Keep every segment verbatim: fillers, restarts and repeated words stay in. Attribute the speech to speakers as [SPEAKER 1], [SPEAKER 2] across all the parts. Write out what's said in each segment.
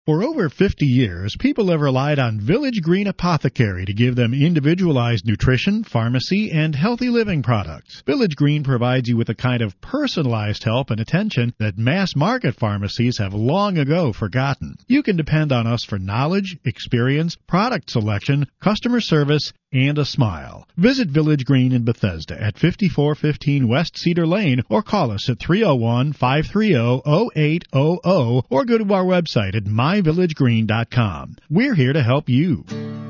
[SPEAKER 1] For over fifty years, people have relied on Village Green Apothecary to give them individualized nutrition, pharmacy, and healthy living products. Village Green provides you with a kind of personalized help and attention that mass-market pharmacies have long ago forgotten. You can depend on us for knowledge, experience, product selection, customer service, and a smile. Visit Village Green in Bethesda at fifty-four fifteen West Cedar Lane or call us at three oh one, five three oh, oh eight hundred or go to our website at my village green dot com. We're here to help you.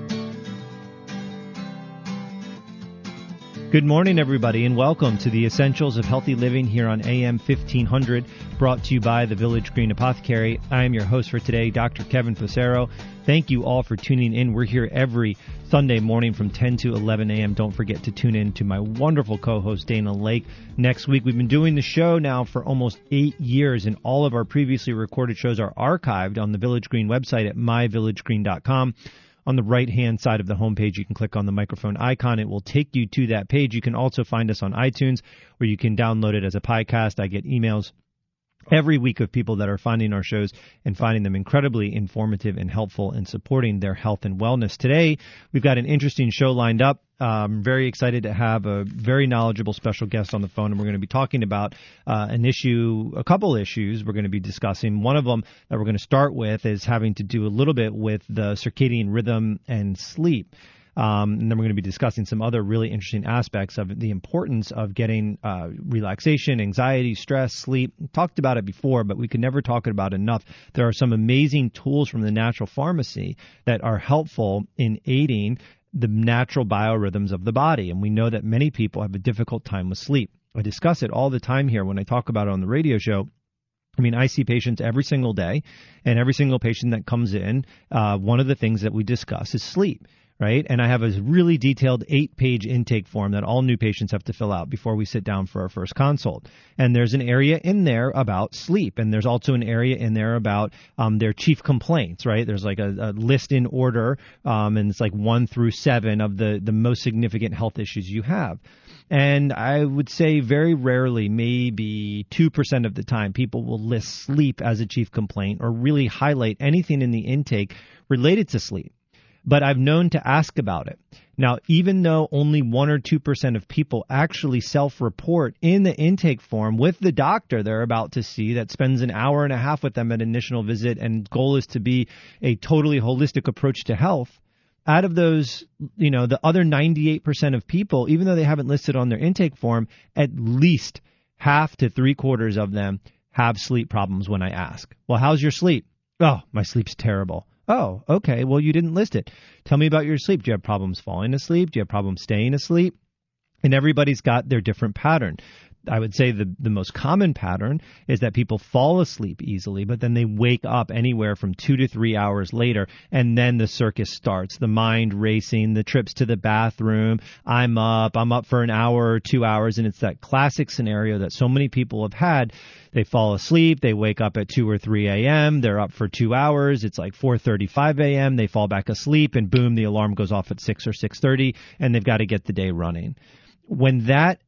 [SPEAKER 2] Good morning, everybody, and welcome to the Essentials of Healthy Living here on A M fifteen hundred, brought to you by the Village Green Apothecary. I am your host for today, Doctor Kevin Facero. Thank you all for tuning in. We're here every Sunday morning from ten to eleven a.m. Don't forget to tune in to my wonderful co-host, Dana Lake. Next week, we've been doing the show now for almost eight years, and all of our previously recorded shows are archived on the Village Green website at my village green dot com. On the right-hand side of the homepage, you can click on the microphone icon. It will take you to that page. You can also find us on iTunes, where you can download it as a podcast. I get emails every week of people that are finding our shows and finding them incredibly informative and helpful in supporting their health and wellness. Today, we've got an interesting show lined up. I'm very excited to have a very knowledgeable special guest on the phone, and we're going to be talking about uh, an issue, a couple issues we're going to be discussing. One of them that we're going to start with is having to do a little bit with the circadian rhythm and sleep. Um, and then we're going to be discussing some other really interesting aspects of the importance of getting uh, relaxation, anxiety, stress, sleep. We talked about it before, but we could never talk about it enough. There are some amazing tools from the natural pharmacy that are helpful in aiding the natural biorhythms of the body. And we know that many people have a difficult time with sleep. I discuss it all the time here when I talk about it on the radio show. I mean, I see patients every single day, and every single patient that comes in, uh, one of the things that we discuss is sleep. Right? And I have a really detailed eight-page intake form that all new patients have to fill out before we sit down for our first consult. And there's an area in there about sleep, and there's also an area in there about um, their chief complaints, right? There's like a, a list in order, um, and it's like one through seven of the, the most significant health issues you have. And I would say very rarely, maybe two percent of the time, people will list sleep as a chief complaint or really highlight anything in the intake related to sleep. But I've known to ask about it. Now, even though only one or two percent of people actually self-report in the intake form with the doctor they're about to see that spends an hour and a half with them at initial visit, and goal is to be a totally holistic approach to health, out of those, you know, the other ninety-eight percent of people, even though they haven't listed on their intake form, at least half to three quarters of them have sleep problems when I ask. Well, how's your sleep? Oh, my sleep's terrible. Oh, okay. Well, you didn't list it. Tell me about your sleep. Do you have problems falling asleep? Do you have problems staying asleep? And everybody's got their different pattern. I would say the, the most common pattern is that people fall asleep easily, but then they wake up anywhere from two to three hours later, and then the circus starts, the mind racing, the trips to the bathroom. I'm up, I'm up for an hour or two hours, and it's that classic scenario that so many people have had. They fall asleep, they wake up at two or three a.m., they're up for two hours, it's like four thirty-five a.m., they fall back asleep, and boom, the alarm goes off at six or six thirty, and they've got to get the day running. When that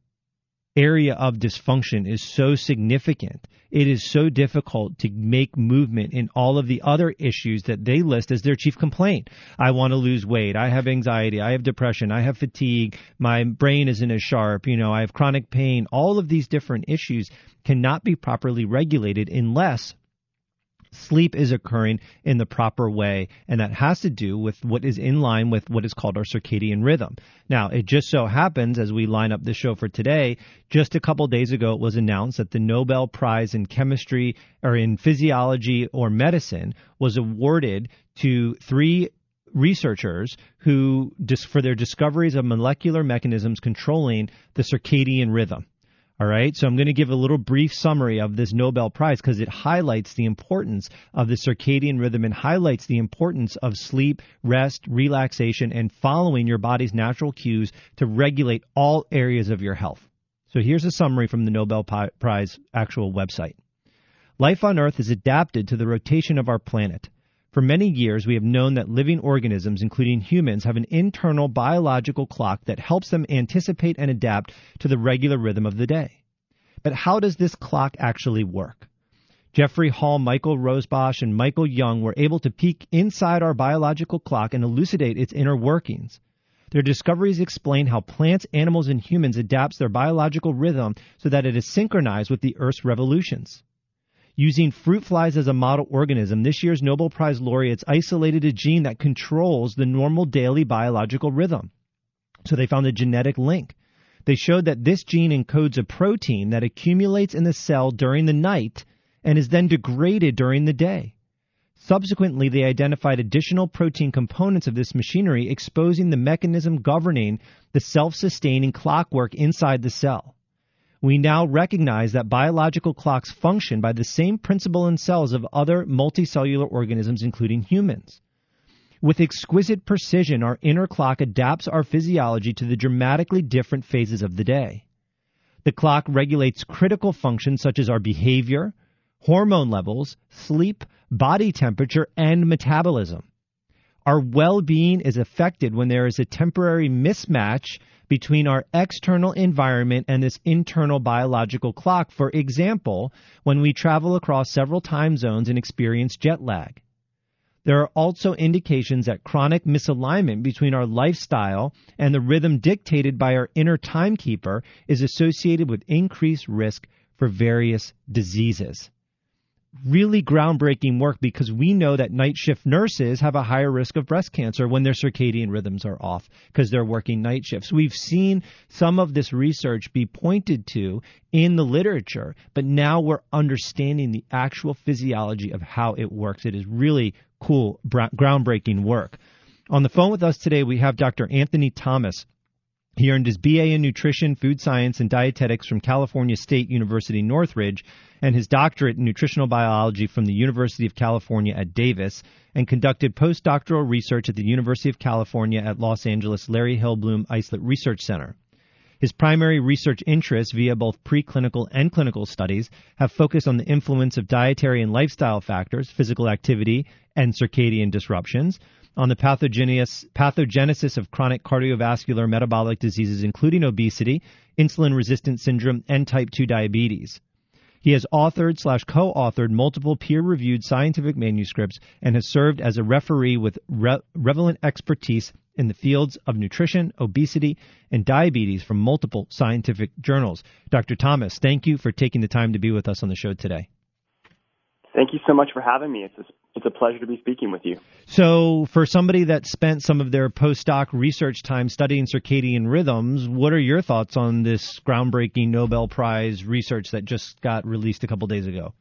[SPEAKER 2] area of dysfunction is so significant, it is so difficult to make movement in all of the other issues that they list as their chief complaint. I want to lose weight. I have anxiety. I have depression. I have fatigue. My brain isn't as sharp. You know, I have chronic pain. All of these different issues cannot be properly regulated unless sleep is occurring in the proper way, and that has to do with what is in line with what is called our circadian rhythm. Now, it just so happens, as we line up the show for today, just a couple days ago it was announced that the Nobel Prize in Chemistry or in Physiology or Medicine was awarded to three researchers who, for their discoveries of molecular mechanisms controlling the circadian rhythm. All right, so I'm going to give a little brief summary of this Nobel Prize because it highlights the importance of the circadian rhythm and highlights the importance of sleep, rest, relaxation, and following your body's natural cues to regulate all areas of your health. So here's a summary from the Nobel Prize actual website. Life on Earth is adapted to the rotation of our planet. For many years, we have known that living organisms, including humans, have an internal biological clock that helps them anticipate and adapt to the regular rhythm of the day. But how does this clock actually work? Jeffrey Hall, Michael Rosebosch, and Michael Young were able to peek inside our biological clock and elucidate its inner workings. Their discoveries explain how plants, animals, and humans adapt their biological rhythm so that it is synchronized with the Earth's revolutions. Using fruit flies as a model organism, this year's Nobel Prize laureates isolated a gene that controls the normal daily biological rhythm. So they found a genetic link. They showed that this gene encodes a protein that accumulates in the cell during the night and is then degraded during the day. Subsequently, they identified additional protein components of this machinery, exposing the mechanism governing the self-sustaining clockwork inside the cell. We now recognize that biological clocks function by the same principle in cells of other multicellular organisms, including humans. With exquisite precision, our inner clock adapts our physiology to the dramatically different phases of the day. The clock regulates critical functions such as our behavior, hormone levels, sleep, body temperature, and metabolism. Our well-being is affected when there is a temporary mismatch between our external environment and this internal biological clock. For example, when we travel across several time zones and experience jet lag. There are also indications that chronic misalignment between our lifestyle and the rhythm dictated by our inner timekeeper is associated with increased risk for various diseases. Really groundbreaking work, because we know that night shift nurses have a higher risk of breast cancer when their circadian rhythms are off because they're working night shifts. We've seen some of this research be pointed to in the literature, but now we're understanding the actual physiology of how it works. It is really cool, groundbreaking work. On the phone with us today, we have Doctor Anthony Thomas. He earned his B A in Nutrition, Food Science, and Dietetics from California State University, Northridge, and his doctorate in Nutritional Biology from the University of California at Davis, and conducted postdoctoral research at the University of California at Los Angeles Larry Hillblum Islett Research Center. His primary research interests via both preclinical and clinical studies have focused on the influence of dietary and lifestyle factors, physical activity, and circadian disruptions, on the pathogenesis, pathogenesis of chronic cardiovascular metabolic diseases, including obesity, insulin-resistant syndrome, and type two diabetes. He has authored slash co-authored multiple peer-reviewed scientific manuscripts and has served as a referee with re- relevant expertise in the fields of nutrition, obesity, and diabetes from multiple scientific journals. Doctor Thomas, thank you for taking the time to be with us on the show today.
[SPEAKER 3] Thank you so much for having me. It's a, it's a pleasure to be speaking with you.
[SPEAKER 2] So for somebody that spent some of their postdoc research time studying circadian rhythms, what are your thoughts on this groundbreaking Nobel Prize research that just got released a couple days ago?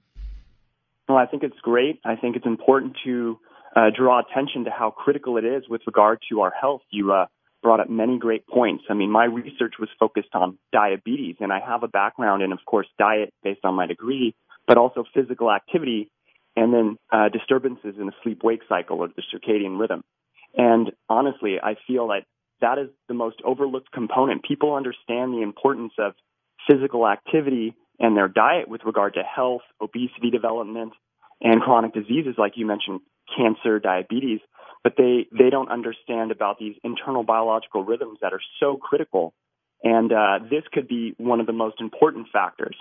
[SPEAKER 3] Well, I think it's great. I think it's important to uh, draw attention to how critical it is with regard to our health. You uh, brought up many great points. I mean, my research was focused on diabetes, and I have a background in, of course, diet based on my degree, but also physical activity, and then uh, disturbances in the sleep-wake cycle or the circadian rhythm. And honestly, I feel that that is the most overlooked component. People understand the importance of physical activity and their diet with regard to health, obesity development, and chronic diseases like you mentioned, cancer, diabetes, but they, they don't understand about these internal biological rhythms that are so critical. And uh, this could be one of the most important factors.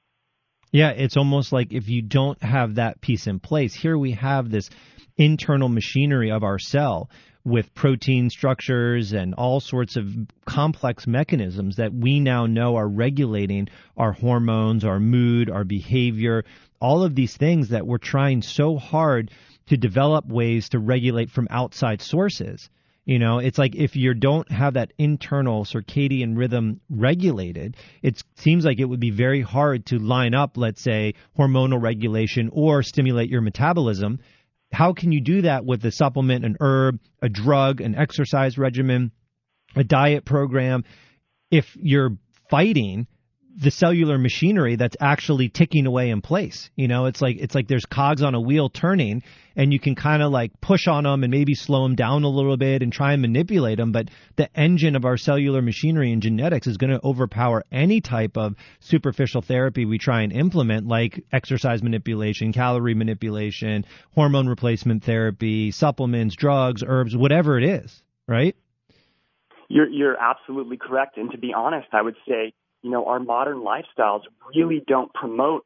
[SPEAKER 2] Yeah, it's almost like if you don't have that piece in place, here we have this internal machinery of our cell with protein structures and all sorts of complex mechanisms that we now know are regulating our hormones, our mood, our behavior, all of these things that we're trying so hard to develop ways to regulate from outside sources. You know, it's like if you don't have that internal circadian rhythm regulated, it seems like it would be very hard to line up, let's say, hormonal regulation or stimulate your metabolism. How can you do that with a supplement, an herb, a drug, an exercise regimen, a diet program, if you're fighting the cellular machinery that's actually ticking away in place? You know, it's like it's like there's cogs on a wheel turning, and you can kind of like push on them and maybe slow them down a little bit and try and manipulate them. But the engine of our cellular machinery and genetics is going to overpower any type of superficial therapy we try and implement, like exercise manipulation, calorie manipulation, hormone replacement therapy, supplements, drugs, herbs, whatever it is, right?
[SPEAKER 3] You're, you're absolutely correct. And to be honest, I would say, you know, our modern lifestyles really don't promote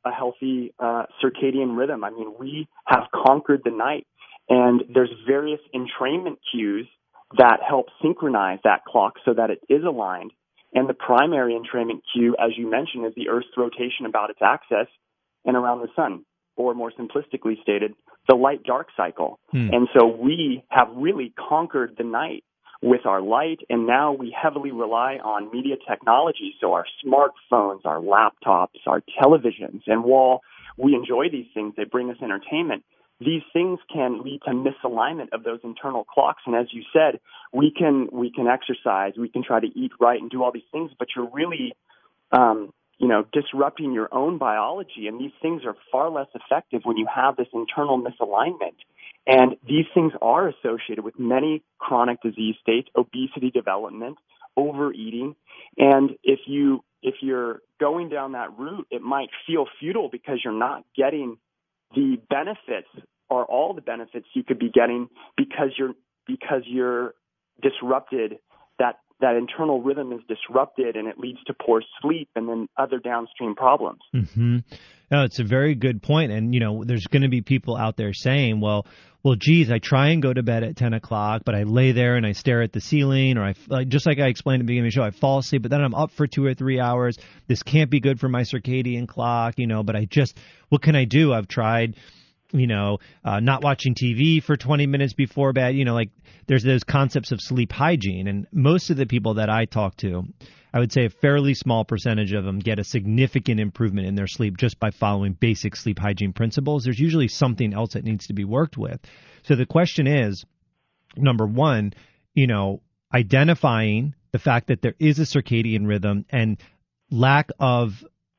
[SPEAKER 3] a healthy uh, circadian rhythm. I mean, we have conquered the night, and there's various entrainment cues that help synchronize that clock so that it is aligned. And the primary entrainment cue, as you mentioned, is the Earth's rotation about its axis and around the sun, or more simplistically stated, the light-dark cycle. Hmm. And so we have really conquered the night with our light, and now we heavily rely on media technology, so our smartphones, our laptops, our televisions. And while we enjoy these things, they bring us entertainment, these things can lead to misalignment of those internal clocks. And as you said, we can we can exercise, we can try to eat right and do all these things, but you're really, um, you know, disrupting your own biology. And these things are far less effective when you have this internal misalignment. And these things are associated with many chronic disease states, obesity development, overeating. And if you if you're going down that route, it might feel futile because you're not getting the benefits or all the benefits you could be getting because you're because you're disrupted. That that internal rhythm is disrupted, and it leads to poor sleep and then other downstream problems.
[SPEAKER 2] Mm-hmm. No, it's a very good point. And, you know, there's going to be people out there saying, well, well, geez, I try and go to bed at ten o'clock, but I lay there and I stare at the ceiling, or I, like, just like I explained at the beginning of the show, I fall asleep, but then I'm up for two or three hours. This can't be good for my circadian clock, you know, but I just, what can I do? I've tried, you know, uh, not watching T V for twenty minutes before bed, you know, like there's those concepts of sleep hygiene. And most of the people that I talk to, I would say a fairly small percentage of them get a significant improvement in their sleep just by following basic sleep hygiene principles. There's usually something else that needs to be worked with. So the question is, number one, you know, identifying the fact that there is a circadian rhythm and lack of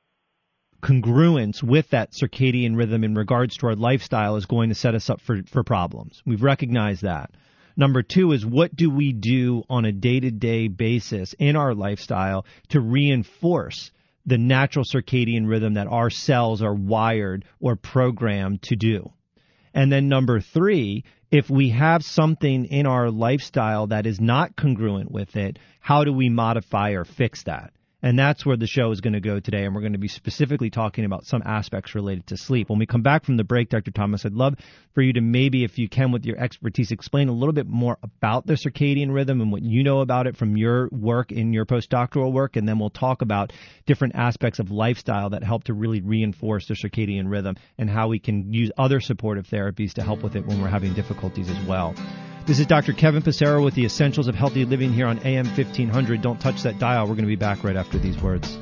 [SPEAKER 2] congruence with that circadian rhythm in regards to our lifestyle is going to set us up for, for problems. We've recognized that. Number two is, what do we do on a day-to-day basis in our lifestyle to reinforce the natural circadian rhythm that our cells are wired or programmed to do? And then number three, if we have something in our lifestyle that is not congruent with it, how do we modify or fix that? And that's where the show is going to go today, and we're going to be specifically talking about some aspects related to sleep. When we come back from the break, Doctor Thomas, I'd love for you to maybe, if you can, with your expertise, explain a little bit more about the circadian rhythm and what you know about it from your work in your postdoctoral work, and then we'll talk about different aspects of lifestyle that help to really reinforce the circadian rhythm and how we can use other supportive therapies to help with it when we're having difficulties as well. This is Doctor Kevin Passero with the Essentials of Healthy Living here on A M fifteen hundred. Don't touch that dial. We're going to be back right after these words.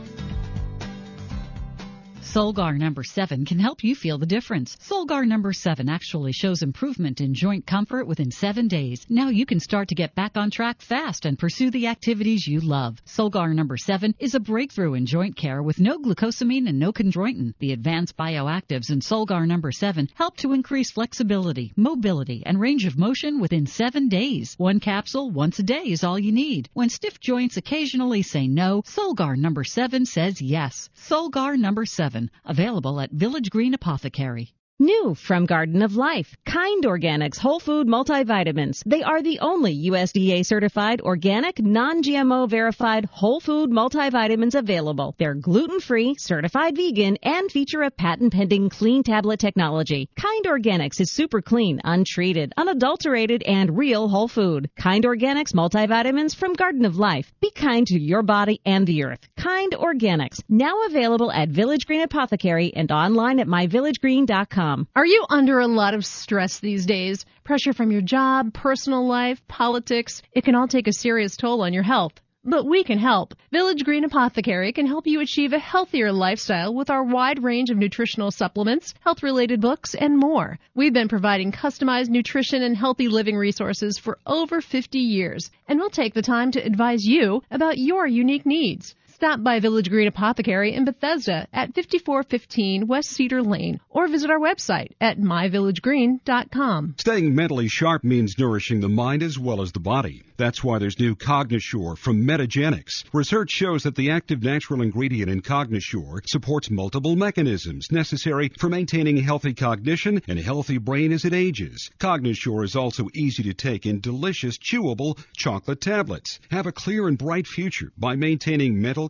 [SPEAKER 4] Solgar number seven can help you feel the difference. Solgar number seven actually shows improvement in joint comfort within seven days. Now you can start to get back on track fast and pursue the activities you love. Solgar number seven is a breakthrough in joint care with no glucosamine and no chondroitin. The advanced bioactives in Solgar number seven help to increase flexibility, mobility, and range of motion within seven days. One capsule once a day is all you need. When stiff joints occasionally say no, Solgar number seven says yes. Solgar number seven. Available at Village Green Apothecary.
[SPEAKER 5] New from Garden of Life, Kind Organics Whole Food Multivitamins. They are the only U S D A-certified, organic, non-G M O verified whole food multivitamins available. They're gluten-free, certified vegan, and feature a patent-pending clean tablet technology. Kind Organics is super clean, untreated, unadulterated, and real whole food. Kind Organics multivitamins from Garden of Life. Be kind to your body and the earth. Kind Organics, now available at Village Green Apothecary and online at my village green dot com.
[SPEAKER 6] Are you under a lot of stress these days? Pressure from your job, personal life, politics? It can all take a serious toll on your health. But we can help. Village Green Apothecary can help you achieve a healthier lifestyle with our wide range of nutritional supplements, health-related books, and more. We've been providing customized nutrition and healthy living resources for over fifty years, and we'll take the time to advise you about your unique needs. Stop by Village Green Apothecary in Bethesda at fifty-four fifteen West Cedar Lane or visit our website at my village green dot com.
[SPEAKER 7] Staying mentally sharp means nourishing the mind as well as the body. That's why there's new Cognisure from Metagenics. Research shows that the active natural ingredient in Cognisure supports multiple mechanisms necessary for maintaining healthy cognition and a healthy brain as it ages. Cognisure is also easy to take in delicious, chewable chocolate tablets. Have a clear and bright future by maintaining mental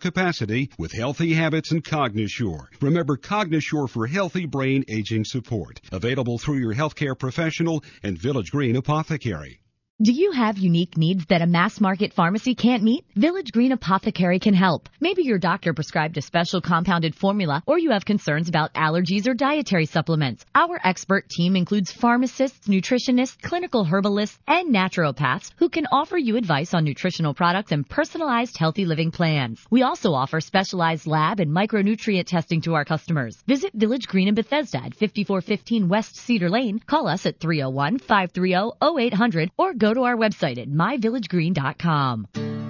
[SPEAKER 7] capacity with healthy habits and Cognisure. Remember Cognisure for healthy brain aging support. Available through your healthcare professional and Village Green Apothecary.
[SPEAKER 8] Do you have unique needs that a mass market pharmacy can't meet? Village Green Apothecary can help. Maybe your doctor prescribed a special compounded formula, or you have concerns about allergies or dietary supplements. Our expert team includes pharmacists, nutritionists, clinical herbalists, and naturopaths who can offer you advice on nutritional products and personalized healthy living plans. We also offer specialized lab and micronutrient testing to our customers. Visit Village Green in Bethesda at fifty-four fifteen West Cedar Lane. Call us at three oh one, five three oh, oh eight hundred or go to our website at my village green dot com.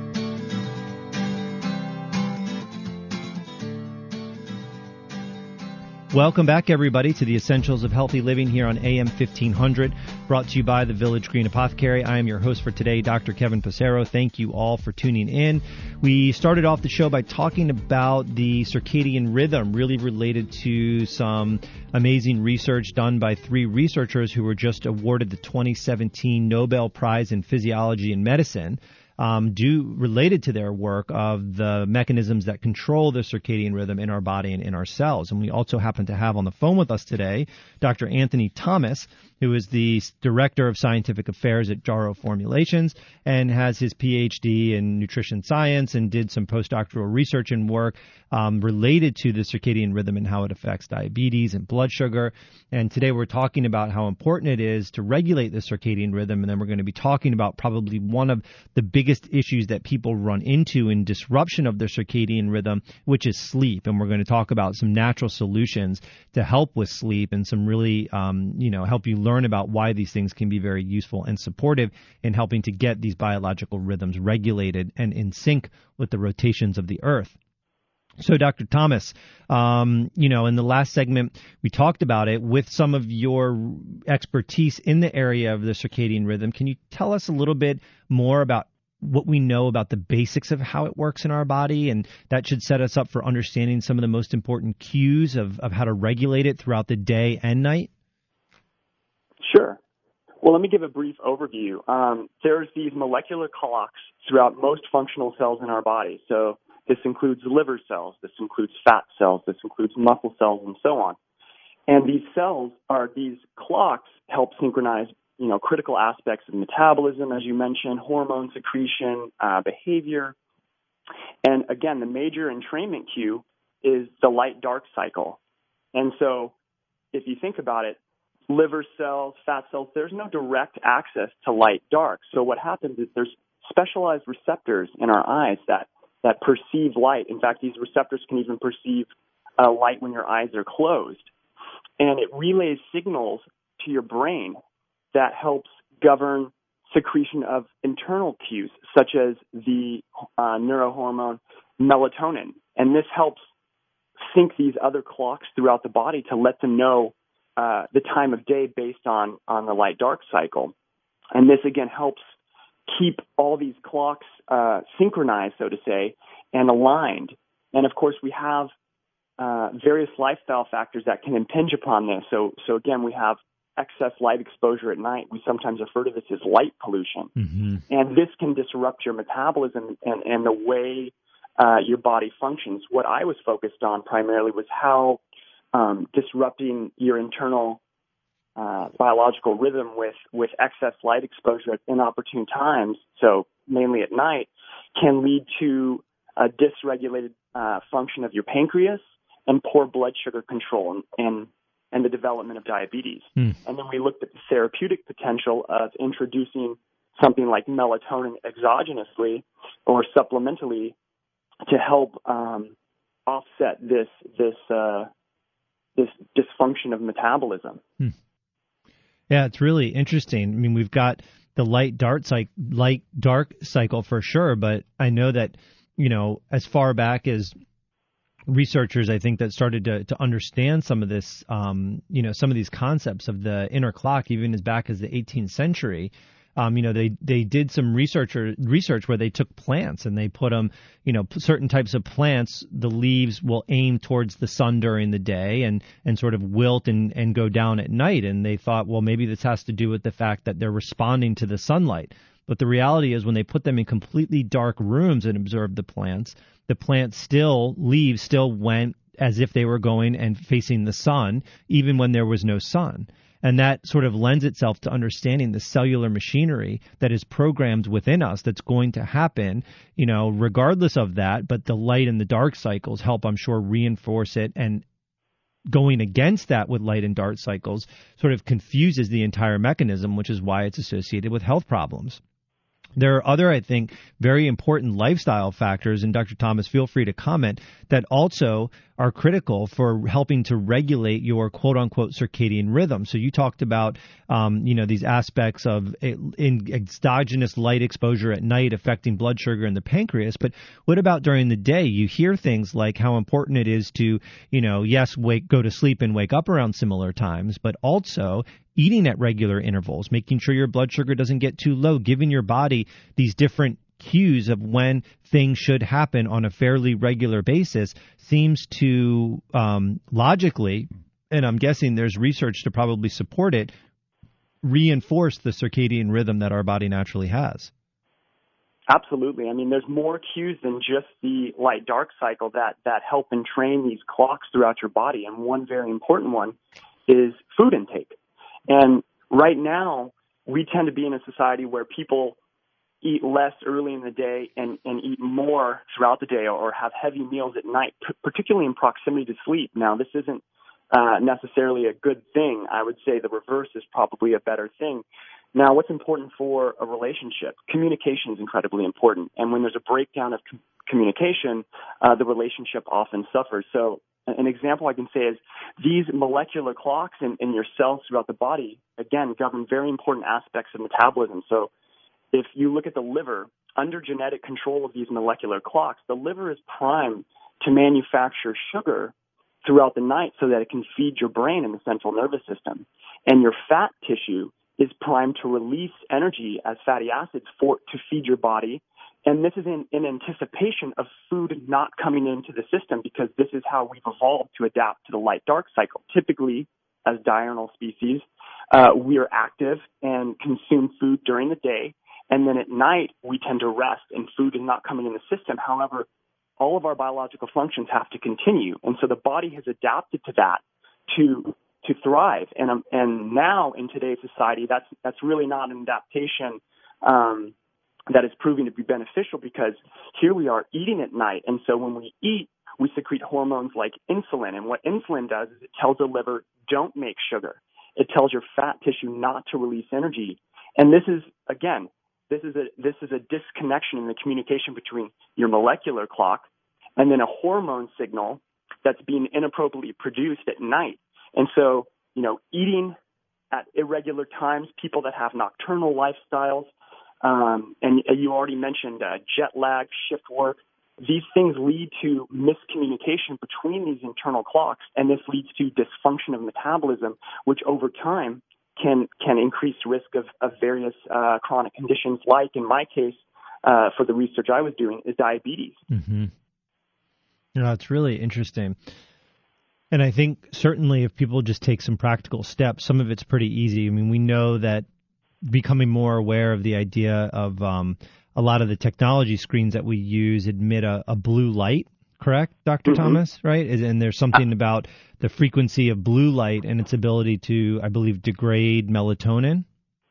[SPEAKER 2] Welcome back, everybody, to the Essentials of Healthy Living here on A M fifteen hundred, brought to you by the Village Green Apothecary. I am your host for today, Doctor Kevin Passero. Thank you all for tuning in. We started off the show by talking about the circadian rhythm, really related to some amazing research done by three researchers who were just awarded the twenty seventeen Nobel Prize in Physiology and Medicine. Um, due related to their work of the mechanisms that control the circadian rhythm in our body and in our cells. And we also happen to have on the phone with us today Doctor Anthony Thomas, who is the Director of Scientific Affairs at Jarrow Formulations and has his P H D in nutrition science and did some postdoctoral research and work um, related to the circadian rhythm and how it affects diabetes and blood sugar. And today we're talking about how important it is to regulate the circadian rhythm, and then we're going to be talking about probably one of the biggest issues that people run into in disruption of their circadian rhythm, which is sleep. And we're going to talk about some natural solutions to help with sleep and some really, um, you know, help you learn about why these things can be very useful and supportive in helping to get these biological rhythms regulated and in sync with the rotations of the earth. So, Doctor Thomas, um, you know, in the last segment, we talked about it with some of your expertise in the area of the circadian rhythm. Can you tell us a little bit more about what we know about the basics of how it works in our body? And that should set us up for understanding some of the most important cues of, of how to regulate it throughout the day and night.
[SPEAKER 3] Sure. Well, let me give a brief overview. Um, there's these molecular clocks throughout most functional cells in our body. So this includes liver cells, this includes fat cells, this includes muscle cells, and so on. And these cells are, these clocks help synchronize, you know, critical aspects of metabolism, as you mentioned, hormone secretion, uh, behavior. And again, the major entrainment cue is the light-dark cycle. And so if you think about it, liver cells, fat cells, there's no direct access to light-dark. So what happens is there's specialized receptors in our eyes that, that perceive light. In fact, these receptors can even perceive uh, light when your eyes are closed. And it relays signals to your brain that helps govern secretion of internal cues, such as the uh, neurohormone melatonin. And this helps sync these other clocks throughout the body to let them know uh, the time of day based on, on the light-dark cycle. And this, again, helps keep all these clocks uh, synchronized, so to say, and aligned. And, of course, we have uh, various lifestyle factors that can impinge upon this. So, so again, we have excess light exposure at night. We sometimes refer to this as light pollution. Mm-hmm. And this can disrupt your metabolism and, and the way uh, your body functions. What I was focused on primarily was how um, disrupting your internal uh, biological rhythm with, with excess light exposure at inopportune times, so mainly at night, can lead to a dysregulated uh, function of your pancreas and poor blood sugar control and, and and the development of diabetes. Mm. And then we looked at the therapeutic potential of introducing something like melatonin exogenously or supplementally to help um, offset this this uh, this dysfunction of metabolism.
[SPEAKER 2] Hmm. Yeah, it's really interesting. I mean, we've got the light dark cycle, light dark cycle for sure, but I know that, you know, as far back as researchers, I think, that started to, to understand some of this, um, you know, some of these concepts of the inner clock, even as back as the eighteenth century. Um, you know, they, they did some research or research where they took plants and they put them, you know, certain types of plants, the leaves will aim towards the sun during the day and, and sort of wilt and, and go down at night. And they thought, well, maybe this has to do with the fact that they're responding to the sunlight. But the reality is when they put them in completely dark rooms and observed the plants, the plants still, leaves still went as if they were going and facing the sun, even when there was no sun. And that sort of lends itself to understanding the cellular machinery that is programmed within us that's going to happen, you know, regardless of that. But the light and the dark cycles help, I'm sure, reinforce it. And going against that with light and dark cycles sort of confuses the entire mechanism, which is why it's associated with health problems. There are other, I think, very important lifestyle factors, and Doctor Thomas, feel free to comment, that also are critical for helping to regulate your quote-unquote circadian rhythm. So you talked about, um, you know, these aspects of in exogenous light exposure at night affecting blood sugar in the pancreas, but what about during the day? You hear things like how important it is to, you know, yes, wake, go to sleep and wake up around similar times, but also eating at regular intervals, making sure your blood sugar doesn't get too low, giving your body these different cues of when things should happen on a fairly regular basis seems to um, logically, and I'm guessing there's research to probably support it, reinforce the circadian rhythm that our body naturally has.
[SPEAKER 3] Absolutely. I mean, there's more cues than just the light-dark cycle that, that help entrain these clocks throughout your body. And one very important one is food intake. And right now, we tend to be in a society where people eat less early in the day and, and eat more throughout the day, or have heavy meals at night, p- particularly in proximity to sleep. Now, this isn't uh, necessarily a good thing. I would say the reverse is probably a better thing. Now, what's important for a relationship? Communication is incredibly important. And when there's a breakdown of com- communication, uh, the relationship often suffers. So an example I can say is these molecular clocks in, in your cells throughout the body, again, govern very important aspects of metabolism. So if you look at the liver, under genetic control of these molecular clocks, the liver is primed to manufacture sugar throughout the night so that it can feed your brain and the central nervous system. And your fat tissue is primed to release energy as fatty acids for to feed your body. And this is in, in anticipation of food not coming into the system, because this is how we've evolved to adapt to the light-dark cycle. Typically, as diurnal species, uh, we are active and consume food during the day, and then at night we tend to rest and food is not coming in the system. However, all of our biological functions have to continue, and so the body has adapted to that to to thrive. And um, and now in today's society, that's that's really not an adaptation Um, that is proving to be beneficial, because here we are eating at night. And so when we eat, we secrete hormones like insulin. And what insulin does is it tells the liver, don't make sugar. It tells your fat tissue not to release energy. And this is, again, this is a, this is a disconnection in the communication between your molecular clock and then a hormone signal that's being inappropriately produced at night. And so, you know, eating at irregular times, people that have nocturnal lifestyles, Um, and you already mentioned uh, jet lag, shift work. These things lead to miscommunication between these internal clocks, and this leads to dysfunction of metabolism, which over time can can increase risk of, of various uh, chronic conditions, like in my case, uh, for the research I was doing, is diabetes.
[SPEAKER 2] Mm-hmm. You know, it's really interesting. And I think certainly if people just take some practical steps, some of it's pretty easy. I mean, we know that becoming more aware of the idea of um, a lot of the technology screens that we use emit a, a blue light, correct, Doctor Mm-hmm. Thomas, right? And there's something about the frequency of blue light and its ability to, I believe, degrade melatonin.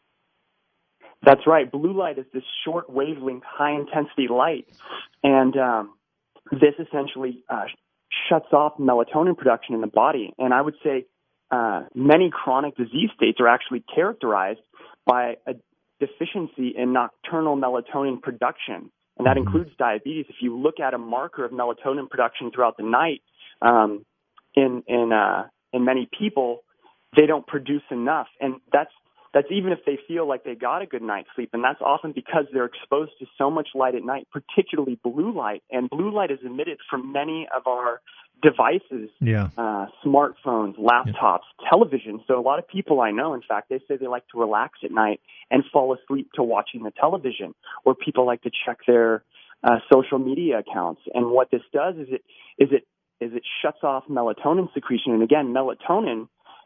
[SPEAKER 3] That's right. Blue light is this short wavelength, high-intensity light, and um, this essentially uh, shuts off melatonin production in the body. And I would say uh, many chronic disease states are actually characterized by a deficiency in nocturnal melatonin production, and that mm-hmm. includes diabetes. If you look at a marker of melatonin production throughout the night, um, in in uh, in many people, they don't produce enough, and that's that's even if they feel like they got a good night's sleep, and that's often because they're exposed to so much light at night, particularly blue light. And blue light is emitted from many of our devices,
[SPEAKER 2] yeah.
[SPEAKER 3] uh, smartphones, laptops, yeah. television. So a lot of people I know, in fact, they say they like to relax at night and fall asleep to watching the television, or people like to check their uh, social media accounts. And what this does is it is it is it shuts off melatonin secretion. And again, melatonin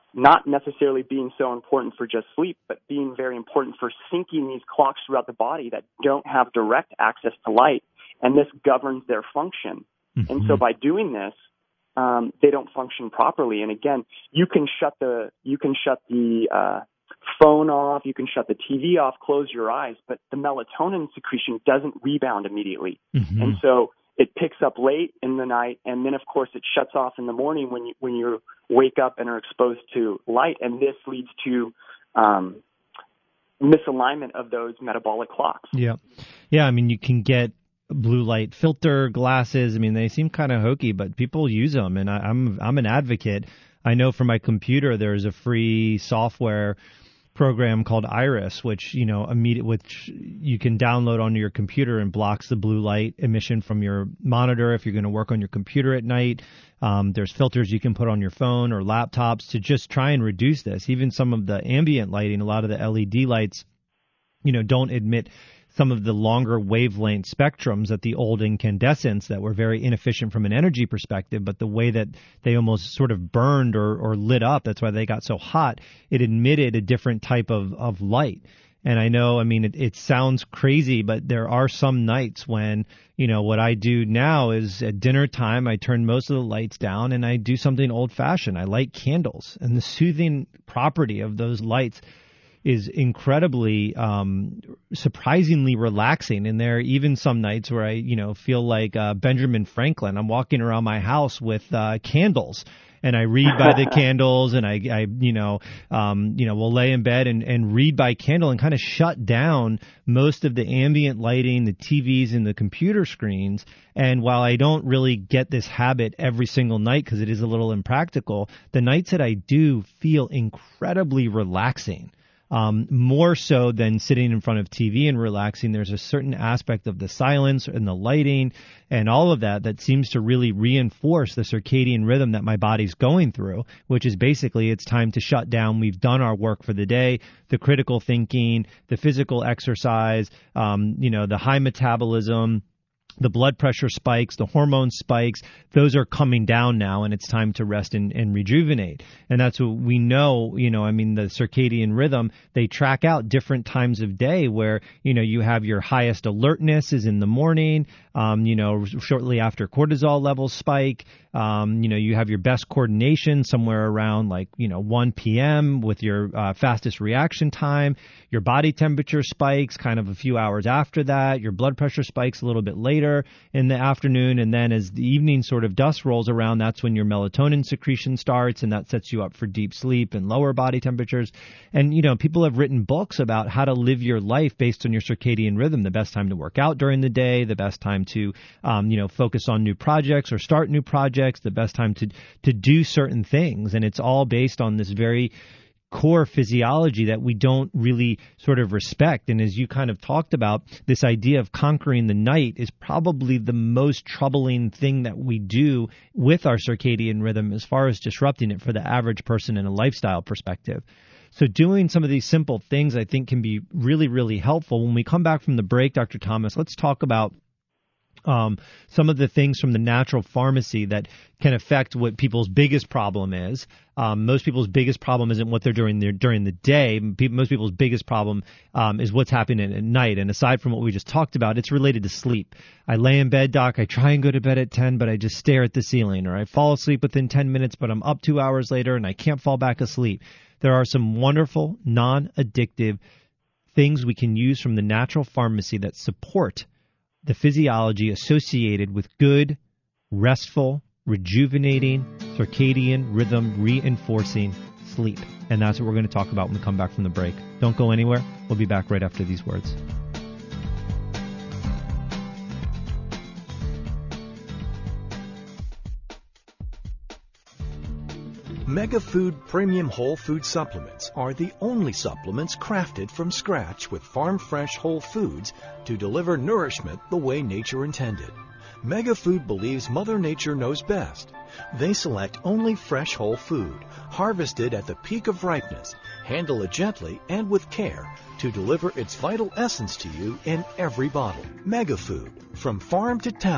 [SPEAKER 3] not necessarily being so important for just sleep, but being very important for syncing these clocks throughout the body that don't have direct access to light, and this governs their function. Mm-hmm. And so by doing this, um, they don't function properly. And again, you can shut the you can shut the uh, phone off, you can shut the T V off, close your eyes, but the melatonin secretion doesn't rebound immediately. Mm-hmm. And so it picks up late in the night, and then, of course, it shuts off in the morning when you when you wake up and are exposed to light, and this leads to um, misalignment of those metabolic clocks.
[SPEAKER 2] Yeah. Yeah, I mean, you can get blue light filter glasses. I mean, they seem kind of hokey, but people use them, and I, I'm I'm an advocate. I know for my computer there's a free software program called Iris, which you know immediate which you can download onto your computer and blocks the blue light emission from your monitor if you're going to work on your computer at night. Um, there's filters you can put on your phone or laptops to just try and reduce this. Even some of the ambient lighting, a lot of the L E D lights, you know, don't emit some of the longer wavelength spectrums at the old incandescents that were very inefficient from an energy perspective, but the way that they almost sort of burned or, or lit up, that's why they got so hot, it emitted a different type of, of light. And I know, I mean, it, it sounds crazy, but there are some nights when, you know, what I do now is at dinner time, I turn most of the lights down and I do something old fashioned. I light candles, and the soothing property of those lights is incredibly, um, surprisingly relaxing. And there are even some nights where I, you know, feel like uh, Benjamin Franklin. I'm walking around my house with uh, candles, and I read by the candles, and I, I you know, um, you know, will lay in bed and, and read by candle and kind of shut down most of the ambient lighting, the T Vs and the computer screens. And while I don't really get this habit every single night because it is a little impractical, the nights that I do feel incredibly relaxing. Um, more so than sitting in front of T V and relaxing. There's a certain aspect of the silence and the lighting and all of that that seems to really reinforce the circadian rhythm that my body's going through, which is basically it's time to shut down. We've done our work for the day, the critical thinking, the physical exercise, um, you know, the high metabolism, the blood pressure spikes, the hormone spikes, those are coming down now, and it's time to rest and, and rejuvenate. And that's what we know, you know, I mean, the circadian rhythm, they track out different times of day where, you know, you have your highest alertness is in the morning, um, you know, shortly after cortisol levels spike. Um, you know, you have your best coordination somewhere around like, you know, one p.m. with your uh, fastest reaction time. Your body temperature spikes kind of a few hours after that. Your blood pressure spikes a little bit later in the afternoon. And then as the evening sort of dusk rolls around, that's when your melatonin secretion starts, and that sets you up for deep sleep and lower body temperatures. And, you know, people have written books about how to live your life based on your circadian rhythm, the best time to work out during the day, the best time to, um, you know, focus on new projects or start new projects, the best time to to do certain things. And it's all based on this very core physiology that we don't really sort of respect. And as you kind of talked about, this idea of conquering the night is probably the most troubling thing that we do with our circadian rhythm as far as disrupting it for the average person in a lifestyle perspective. So doing some of these simple things, I think, can be really, really helpful. When we come back from the break, Doctor Thomas, let's talk about Um, some of the things from the natural pharmacy that can affect what people's biggest problem is. Um, most people's biggest problem isn't what they're doing there during the day. Most people's biggest problem um, is what's happening at night. And aside from what we just talked about, it's related to sleep. I lay in bed, doc. I try and go to bed at ten, but I just stare at the ceiling. Or I fall asleep within ten minutes, but I'm up two hours later and I can't fall back asleep. There are some wonderful, non-addictive things we can use from the natural pharmacy that support the physiology associated with good, restful, rejuvenating, circadian rhythm reinforcing sleep. And that's what we're going to talk about when we come back from the break. Don't go anywhere. We'll be back right after these words.
[SPEAKER 9] MegaFood Premium Whole Food Supplements are the only supplements crafted from scratch with farm-fresh whole foods to deliver nourishment the way nature intended. MegaFood believes Mother Nature knows best. They select only fresh whole food, harvested at the peak of ripeness, handle it gently and with care to deliver its vital essence to you in every bottle. MegaFood, from farm to tablet,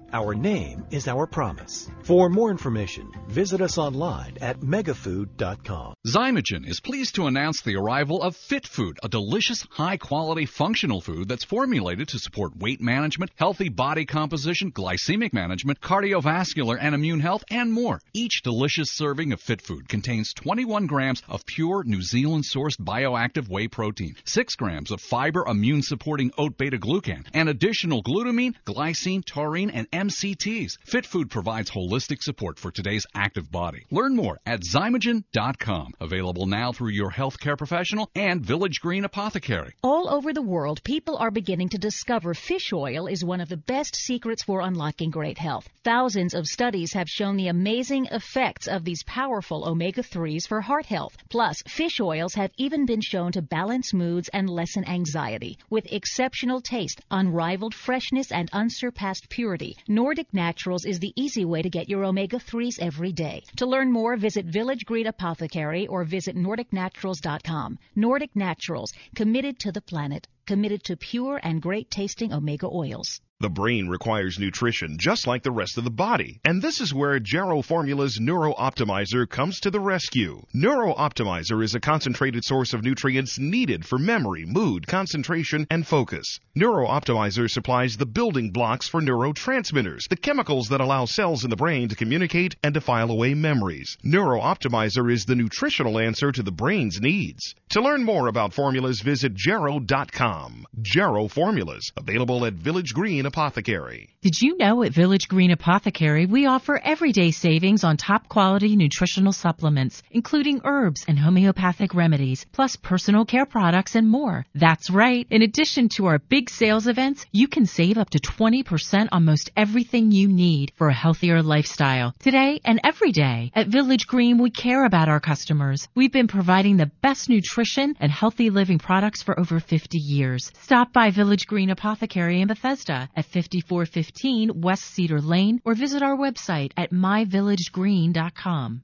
[SPEAKER 9] Our name is our promise. For more information, visit us online at megafood dot com.
[SPEAKER 10] Zymogen is pleased to announce the arrival of Fit Food, a delicious, high-quality, functional food that's formulated to support weight management, healthy body composition, glycemic management, cardiovascular and immune health, and more. Each delicious serving of Fit Food contains twenty-one grams of pure New Zealand-sourced bioactive whey protein, six grams of fiber immune-supporting oat beta-glucan, and additional glutamine, glycine, taurine, and M C Ts. Fit Food provides holistic support for today's active body. Learn more at zymogen dot com. Available now through your healthcare professional and Village Green Apothecary.
[SPEAKER 11] All over the world, people are beginning to discover fish oil is one of the best secrets for unlocking great health. Thousands of studies have shown the amazing effects of these powerful omega threes for heart health. Plus, fish oils have even been shown to balance moods and lessen anxiety. With exceptional taste, unrivaled freshness, and unsurpassed purity, Nordic Naturals is the easy way to get your omega threes every day. To learn more, visit Village Green Apothecary or visit nordic naturals dot com. Nordic Naturals, committed to the planet, committed to pure and great-tasting omega oils.
[SPEAKER 12] The brain requires nutrition just like the rest of the body, and this is where Jarrow Formula's Neuro Optimizer comes to the rescue. Neuro Optimizer is a concentrated source of nutrients needed for memory, mood, concentration, and focus. Neuro Optimizer supplies the building blocks for neurotransmitters, the chemicals that allow cells in the brain to communicate and to file away memories. Neuro Optimizer is the nutritional answer to the brain's needs. To learn more about formulas, visit jarrow dot com. Jarrow Formulas, available at Village Green Apothecary.
[SPEAKER 13] Did you know at Village Green Apothecary we offer everyday savings on top quality nutritional supplements, including herbs and homeopathic remedies, plus personal care products and more? That's right. In addition to our big sales events, you can save up to twenty percent on most everything you need for a healthier lifestyle. Today and every day at Village Green, we care about our customers. We've been providing the best nutrition and healthy living products for over fifty years. Stop by Village Green Apothecary in Bethesda at fifty-four fifteen West Cedar Lane or visit our website at my village green dot com.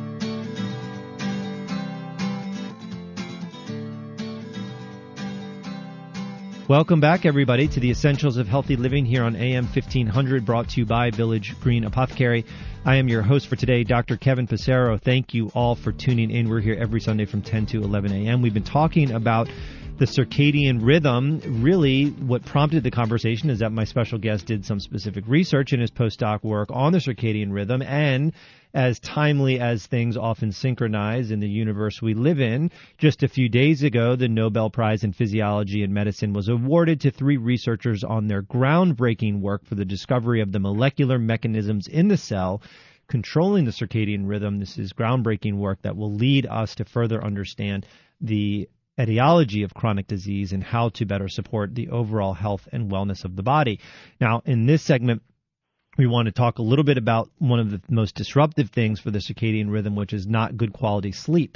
[SPEAKER 2] Welcome back, everybody, to the Essentials of Healthy Living here on A M fifteen hundred, brought to you by Village Green Apothecary. I am your host for today, Doctor Kevin Passero. Thank you all for tuning in. We're here every Sunday from ten to eleven a.m. We've been talking about the circadian rhythm. Really, what prompted the conversation is that my special guest did some specific research in his postdoc work on the circadian rhythm, and as timely as things often synchronize in the universe we live in, just a few days ago, the Nobel Prize in Physiology and Medicine was awarded to three researchers on their groundbreaking work for the discovery of the molecular mechanisms in the cell controlling the circadian rhythm. This is groundbreaking work that will lead us to further understand the etiology of chronic disease and how to better support the overall health and wellness of the body. Now, in this segment, we want to talk a little bit about one of the most disruptive things for the circadian rhythm, which is not good quality sleep.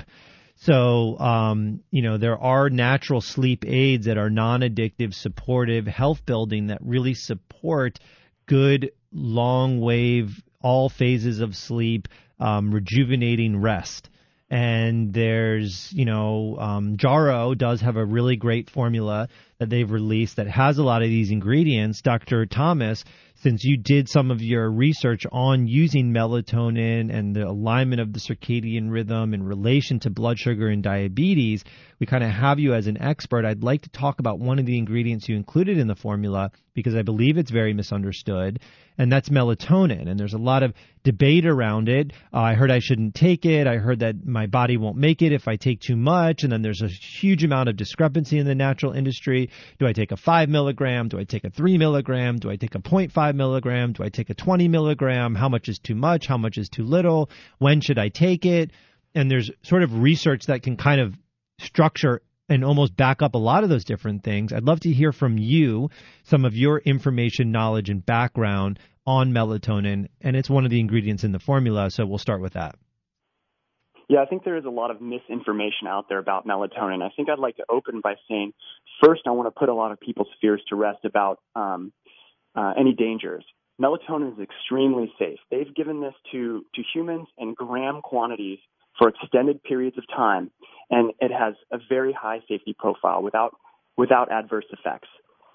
[SPEAKER 2] So, um, you know, there are natural sleep aids that are non-addictive, supportive, health-building that really support good, long-wave, all phases of sleep, um, rejuvenating rest. And there's, you know, um, Jarrow does have a really great formula that they've released that has a lot of these ingredients. Doctor Thomas, since you did some of your research on using melatonin and the alignment of the circadian rhythm in relation to blood sugar and diabetes, we kind of have you as an expert. I'd like to talk about one of the ingredients you included in the formula because I believe it's very misunderstood, and that's melatonin. And there's a lot of debate around it. Uh, I heard I shouldn't take it. I heard that my body won't make it if I take too much. And then there's a huge amount of discrepancy in the natural industry. Do I take a five milligram? Do I take a three milligram? Do I take a zero point five milligram? Do I take a twenty milligram? How much is too much? How much is too little? When should I take it? And there's sort of research that can kind of structure and almost back up a lot of those different things. I'd love to hear from you some of your information, knowledge, and background on melatonin, and it's one of the ingredients in the formula, so we'll start with that.
[SPEAKER 3] Yeah, I think there is a lot of misinformation out there about melatonin. I think I'd like to open by saying, first, I want to put a lot of people's fears to rest about um, uh, any dangers. Melatonin is extremely safe. They've given this to, to humans in gram quantities for extended periods of time, and it has a very high safety profile without without adverse effects.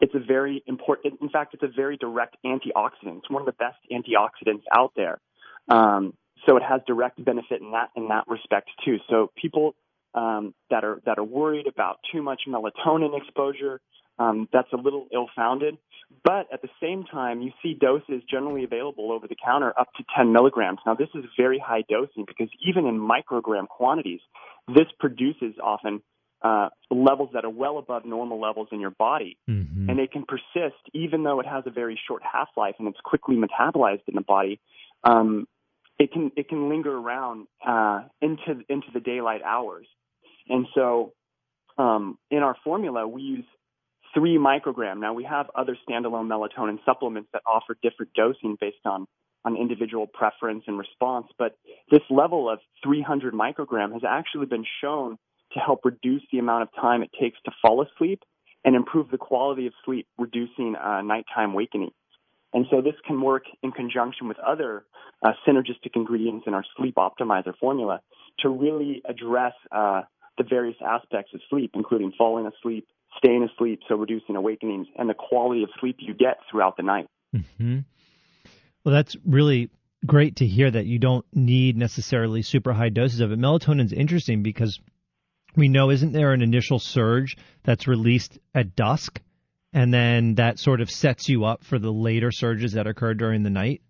[SPEAKER 3] it's a very important, in fact, it's a very direct antioxidant. It's one of the best antioxidants out there. Um, so it has direct benefit in that, in that respect too. So people, um, that are, that are worried about too much melatonin exposure, um, that's a little ill-founded. But at the same time, you see doses generally available over the counter up to ten milligrams. Now, this is very high dosing because even in microgram quantities, this produces often uh, levels that are well above normal levels in your body. Mm-hmm. And they can persist even though it has a very short half-life and it's quickly metabolized in the body. Um, it can it can linger around uh, into into the daylight hours. And so um, in our formula, we use three microgram. Now, we have other standalone melatonin supplements that offer different dosing based on, on individual preference and response, but this level of three hundred microgram has actually been shown to help reduce the amount of time it takes to fall asleep and improve the quality of sleep, reducing uh, nighttime wakening. And so this can work in conjunction with other uh, synergistic ingredients in our sleep optimizer formula to really address uh, the various aspects of sleep, including falling asleep, staying asleep, so reducing awakenings, and the quality of sleep you get throughout the night.
[SPEAKER 2] Mm-hmm. Well, that's really great to hear that you don't need necessarily super high doses of it. Melatonin's interesting because we know, isn't there an initial surge that's released at dusk, and then that sort of sets you up for the later surges that occur during the night?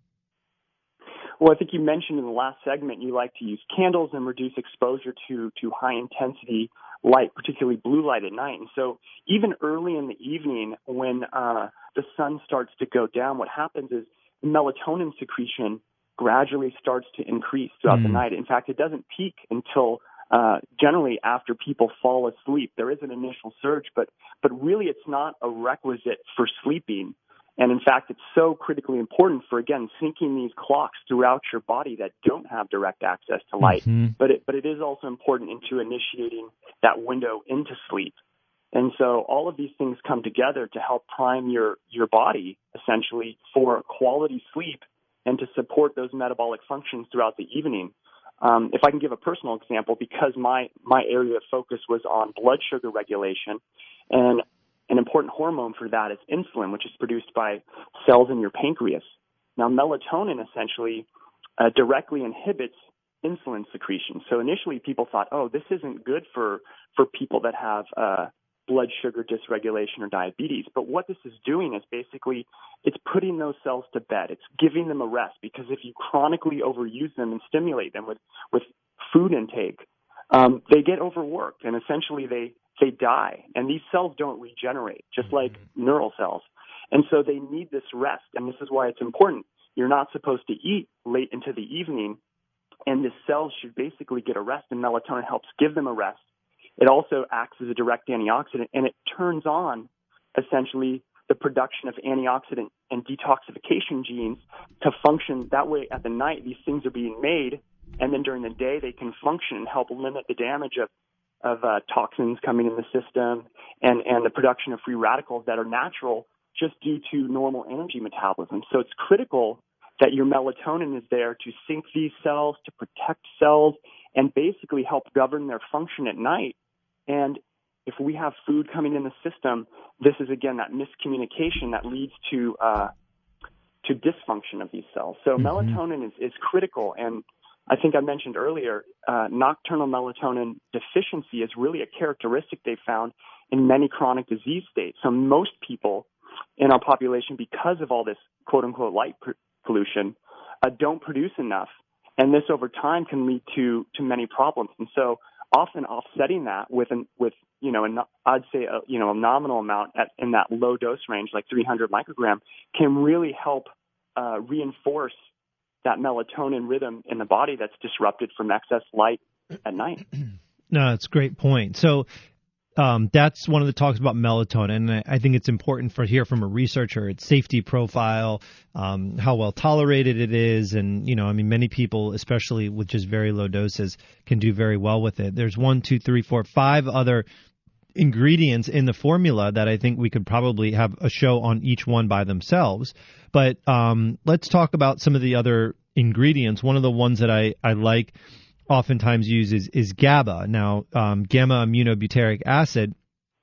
[SPEAKER 3] Well, I think you mentioned in the last segment you like to use candles and reduce exposure to, to high-intensity light, particularly blue light at night. And so even early in the evening when uh, the sun starts to go down, what happens is melatonin secretion gradually starts to increase throughout mm. the night. In fact, it doesn't peak until uh, generally after people fall asleep. There is an initial surge, but but really it's not a requisite for sleeping. And in fact, it's so critically important for, again, syncing these clocks throughout your body that don't have direct access to light. Mm-hmm. But it, but it is also important into initiating that window into sleep. And so all of these things come together to help prime your, your body, essentially, for quality sleep and to support those metabolic functions throughout the evening. Um, if I can give a personal example, because my, my area of focus was on blood sugar regulation, and an important hormone for that is insulin, which is produced by cells in your pancreas. Now, melatonin essentially uh, directly inhibits insulin secretion. So initially people thought, oh, this isn't good for, for people that have uh, blood sugar dysregulation or diabetes. But what this is doing is basically it's putting those cells to bed. It's giving them a rest, because if you chronically overuse them and stimulate them with, with food intake, um, they get overworked and essentially they they die, and these cells don't regenerate, just like neural cells. And so they need this rest, and this is why it's important. You're not supposed to eat late into the evening, and the cells should basically get a rest, and melatonin helps give them a rest. It also acts as a direct antioxidant, and it turns on, essentially, the production of antioxidant and detoxification genes to function. That way, at the night, these things are being made, and then during the day, they can function and help limit the damage of of uh, toxins coming in the system and, and the production of free radicals that are natural just due to normal energy metabolism. So it's critical that your melatonin is there to sync these cells, to protect cells, and basically help govern their function at night. And if we have food coming in the system, this is, again, that miscommunication that leads to uh, to dysfunction of these cells. So mm-hmm. melatonin is, is critical, and I think I mentioned earlier, uh, nocturnal melatonin deficiency is really a characteristic they found in many chronic disease states. So most people in our population, because of all this quote-unquote light pr- pollution, uh, don't produce enough. And this over time can lead to, to many problems. And so often offsetting that with, an, with you know, an, I'd say, a, you know, a nominal amount at, in that low dose range, like three hundred microgram, can really help uh, reinforce that melatonin rhythm in the body that's disrupted from excess light at night.
[SPEAKER 2] No, that's a great point. So um, that's one of the talks about melatonin. And I, I think it's important for here from a researcher, its safety profile, um, how well tolerated it is. And, you know, I mean, many people, especially with just very low doses, can do very well with it. There's one, two, three, four, five other ingredients in the formula that I think we could probably have a show on each one by themselves. But um, let's talk about some of the other ingredients. One of the ones that I, I like oftentimes use is, is GABA. Now, um, gamma aminobutyric acid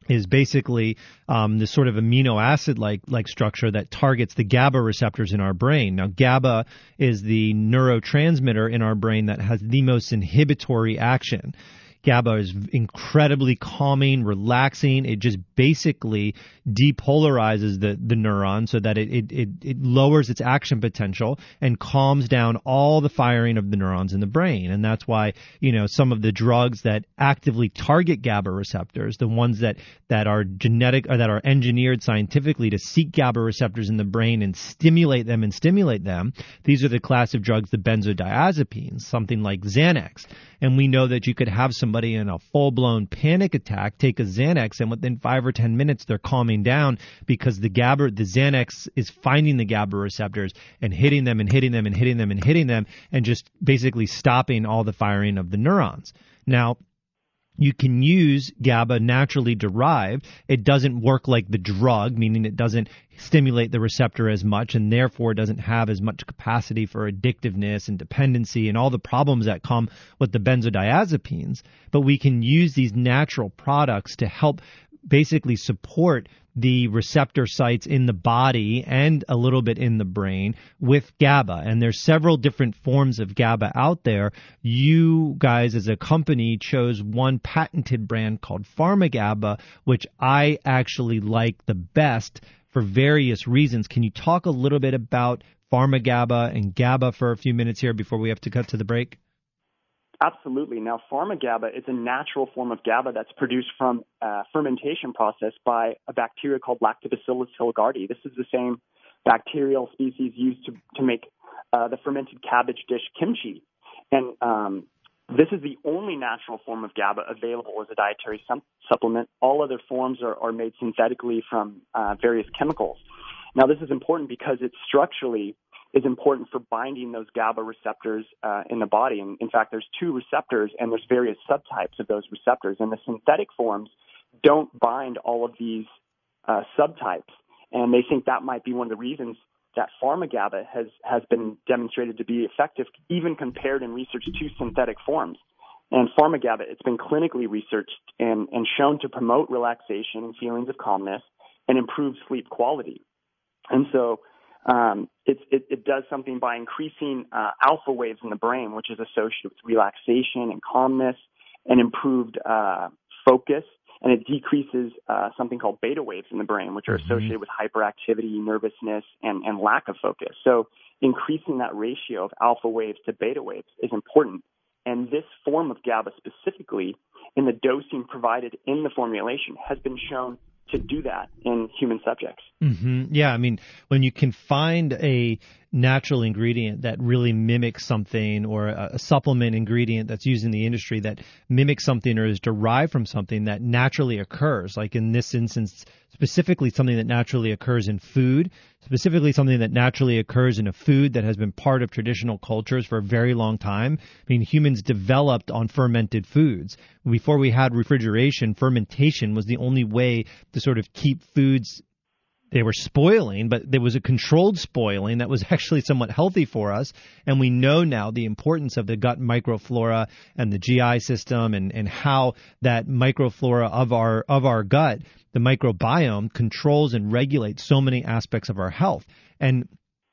[SPEAKER 2] is basically um, this sort of amino acid like like structure that targets the GABA receptors in our brain. Now, GABA is the neurotransmitter in our brain that has the most inhibitory action. GABA is incredibly calming, relaxing. It just basically depolarizes the, the neuron so that it, it, it, it lowers its action potential and calms down all the firing of the neurons in the brain. And that's why, you know, some of the drugs that actively target GABA receptors, the ones that, that are genetic or that are engineered scientifically to seek GABA receptors in the brain and stimulate them and stimulate them, these are the class of drugs, the benzodiazepines, something like Xanax. And we know that you could have somebody in a full-blown panic attack take a Xanax, and within five or ten minutes they're calming down because the GABA, the Xanax is finding the GABA receptors and hitting them and hitting them and hitting them and hitting them and just basically stopping all the firing of the neurons. Now, you can use GABA naturally derived. It doesn't work like the drug, meaning it doesn't stimulate the receptor as much and therefore doesn't have as much capacity for addictiveness and dependency and all the problems that come with the benzodiazepines. But we can use these natural products to help basically support the receptor sites in the body and a little bit in the brain with GABA. And there's several different forms of GABA out there. You guys as a company chose one patented brand called PharmaGABA, which I actually like the best for various reasons. Can you talk a little bit about PharmaGABA and GABA for a few minutes here before we have to cut to the break?
[SPEAKER 3] Absolutely. Now, PharmaGABA is a natural form of GABA that's produced from a fermentation process by a bacteria called Lactobacillus hilligardi. This is the same bacterial species used to, to make uh, the fermented cabbage dish kimchi. And um, this is the only natural form of GABA available as a dietary sum- supplement. All other forms are, are made synthetically from uh, various chemicals. Now, this is important because it structurally is important for binding those GABA receptors uh, in the body. And in fact, there's two receptors, and there's various subtypes of those receptors. And the synthetic forms don't bind all of these uh, subtypes. And they think that might be one of the reasons that PharmaGABA has, has been demonstrated to be effective, even compared in research to synthetic forms. And PharmaGABA, it's been clinically researched and, and shown to promote relaxation and feelings of calmness and improve sleep quality. And so Um, it, it, it does something by increasing uh, alpha waves in the brain, which is associated with relaxation and calmness and improved uh, focus. And it decreases uh, something called beta waves in the brain, which are associated with hyperactivity, nervousness, and, and lack of focus. So increasing that ratio of alpha waves to beta waves is important. And this form of GABA specifically, in the dosing provided in the formulation, has been shown to do that in human subjects.
[SPEAKER 2] Mm-hmm. Yeah, I mean, when you can find a natural ingredient that really mimics something, or a, a supplement ingredient that's used in the industry that mimics something or is derived from something that naturally occurs, like in this instance, specifically something that naturally occurs in food, specifically something that naturally occurs in a food that has been part of traditional cultures for a very long time. I mean, humans developed on fermented foods. Before we had refrigeration, fermentation was the only way to sort of keep foods. They were spoiling, but there was a controlled spoiling that was actually somewhat healthy for us. And we know now the importance of the gut microflora and the G I system, and, and how that microflora of our of our gut, the microbiome, controls and regulates so many aspects of our health. And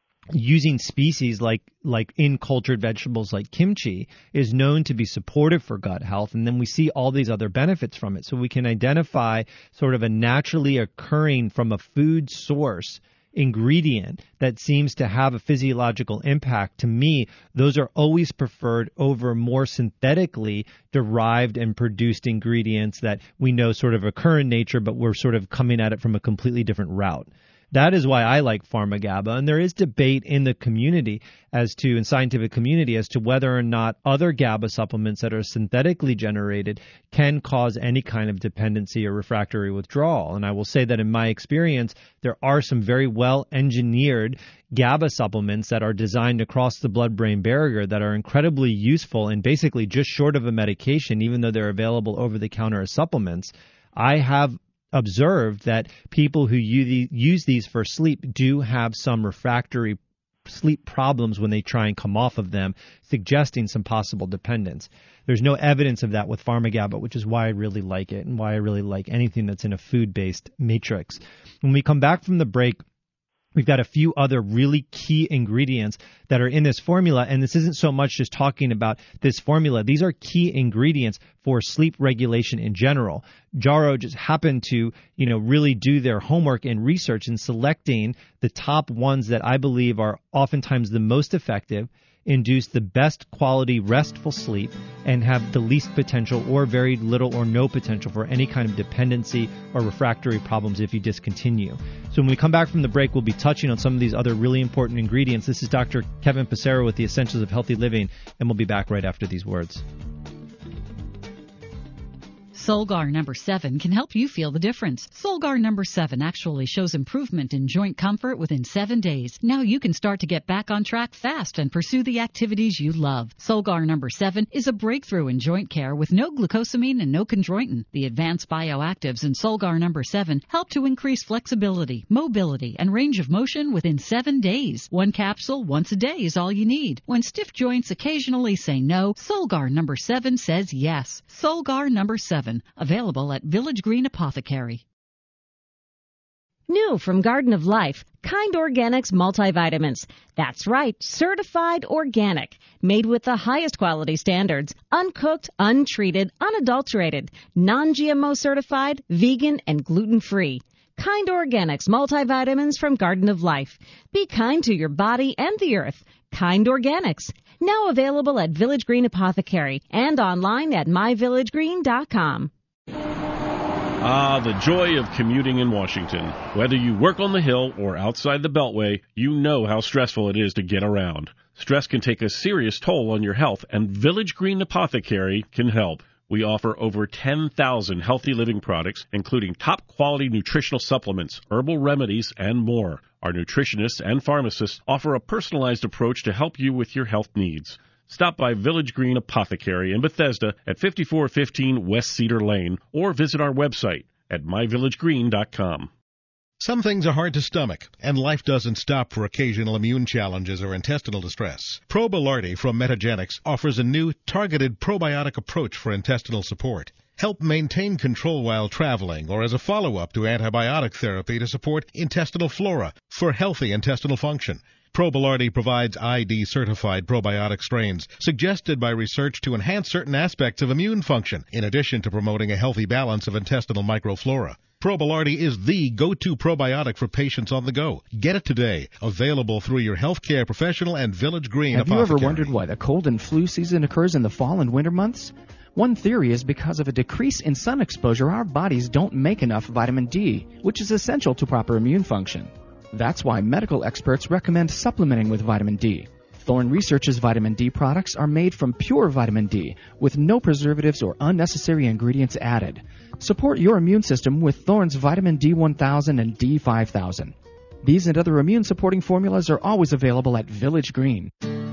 [SPEAKER 2] using species like like in cultured vegetables like kimchi is known to be supportive for gut health, and then we see all these other benefits from it. So we can identify sort of a naturally occurring from a food source ingredient that seems to have a physiological impact. To me, those are always preferred over more synthetically derived and produced ingredients that we know sort of occur in nature, but we're sort of coming at it from a completely different route. That is why I like PharmaGABA, and there is debate in the community as to, in scientific community, as to whether or not other GABA supplements that are synthetically generated can cause any kind of dependency or refractory withdrawal. And I will say that in my experience, there are some very well-engineered GABA supplements that are designed to cross the blood-brain barrier that are incredibly useful and basically just short of a medication, even though they're available over-the-counter as supplements. I have observed that people who use these for sleep do have some refractory sleep problems when they try and come off of them, suggesting some possible dependence. There's no evidence of that with Pharmagaba, which is why I really like it and why I really like anything that's in a food-based matrix. When we come back from the break, we've got a few other really key ingredients that are in this formula, and this isn't so much just talking about this formula. These are key ingredients for sleep regulation in general. Jarrow just happened to, you know, really do their homework and research in selecting the top ones that I believe are oftentimes the most effective, induce the best quality restful sleep, and have the least potential or very little or no potential for any kind of dependency or refractory problems if you discontinue. So when we come back from the break, we'll be touching on some of these other really important ingredients. This is Doctor Kevin Passero with the Essentials of Healthy Living, and we'll be back right after these words.
[SPEAKER 4] Solgar number seven can help you feel the difference. Solgar number seven actually shows improvement in joint comfort within seven days. Now you can start to get back on track fast and pursue the activities you love. Solgar number seven is a breakthrough in joint care with no glucosamine and no chondroitin. The advanced bioactives in Solgar number seven help to increase flexibility, mobility, and range of motion within seven days. One capsule once a day is all you need. When stiff joints occasionally say no, Solgar number seven says yes. Solgar number seven. Available at Village Green Apothecary.
[SPEAKER 5] New from Garden of Life, Kind Organics multivitamins. That's right, certified organic, made with the highest quality standards, uncooked, untreated, unadulterated, non-G M O certified, vegan, and gluten-free. Kind Organics multivitamins from Garden of Life. Be kind to your body and the earth. Kind Organics. Now available at Village Green Apothecary and online at my village green dot com.
[SPEAKER 14] Ah, the joy of commuting in Washington. Whether you work on the Hill or outside the Beltway, you know how stressful it is to get around. Stress can take a serious toll on your health, and Village Green Apothecary can help. We offer over ten thousand healthy living products, including top-quality nutritional supplements, herbal remedies, and more. Our nutritionists and pharmacists offer a personalized approach to help you with your health needs. Stop by Village Green Apothecary in Bethesda at fifty-four fifteen West Cedar Lane, or visit our website at my village green dot com.
[SPEAKER 1] Some things are hard to stomach, and life doesn't stop for occasional immune challenges or intestinal distress. Probilardi from Metagenics offers a new, targeted probiotic approach for intestinal support. Help maintain control while traveling or as a follow-up to antibiotic therapy to support intestinal flora for healthy intestinal function. Probilardi provides I D-certified probiotic strains suggested by research to enhance certain aspects of immune function, in addition to promoting a healthy balance of intestinal microflora. Probilardi is the go-to probiotic for patients on the go. Get it today. Available through your healthcare professional and Village Green
[SPEAKER 15] Have
[SPEAKER 1] Apothecary.
[SPEAKER 15] you ever wondered why the cold and flu season occurs in the fall and winter months? One theory is because of a decrease in sun exposure, our bodies don't make enough vitamin D, which is essential to proper immune function. That's why medical experts recommend supplementing with vitamin D. Thorne Research's vitamin D products are made from pure vitamin D, with no preservatives or unnecessary ingredients added. Support your immune system with Thorne's vitamin D one thousand and D five thousand. These and other immune-supporting formulas are always available at Village Green.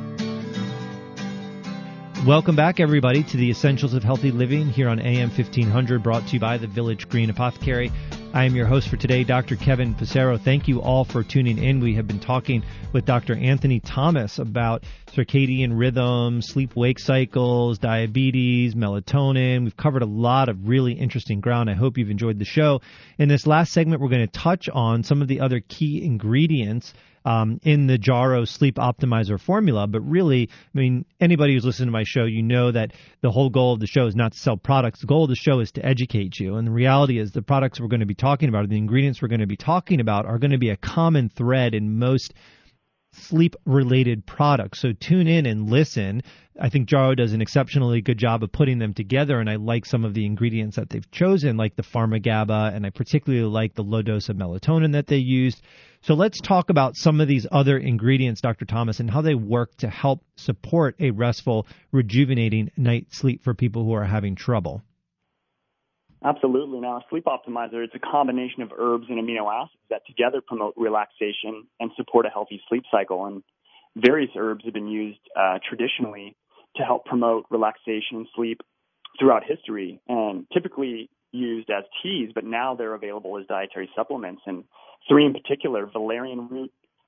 [SPEAKER 2] Welcome back, everybody, to the Essentials of Healthy Living here on A M fifteen hundred, brought to you by the Village Green Apothecary. I am your host for today, Doctor Kevin Passero. Thank you all for tuning in. We have been talking with Doctor Anthony Thomas about circadian rhythm, sleep-wake cycles, diabetes, melatonin. We've covered a lot of really interesting ground. I hope you've enjoyed the show. In this last segment, we're going to touch on some of the other key ingredients Um, in the Jarrow Sleep Optimizer formula. But really, I mean, anybody who's listened to my show, you know that the whole goal of the show is not to sell products. The goal of the show is to educate you. And the reality is the products we're going to be talking about, or the ingredients we're going to be talking about, are going to be a common thread in most sleep-related products. So tune in and listen. I think Jarrow does an exceptionally good job of putting them together, and I like some of the ingredients that they've chosen, like the Pharmagaba, and I particularly like the low dose of melatonin that they used. So let's talk about some of these other ingredients, Doctor Thomas, and how they work to help support a restful, rejuvenating night's sleep for people who are having trouble.
[SPEAKER 3] Absolutely. Now, a sleep optimizer, it's a combination of herbs and amino acids that together promote relaxation and support a healthy sleep cycle. And various herbs have been used uh, traditionally to help promote relaxation and sleep throughout history, and typically used as teas, but now they're available as dietary supplements. And three in particular, valerian root,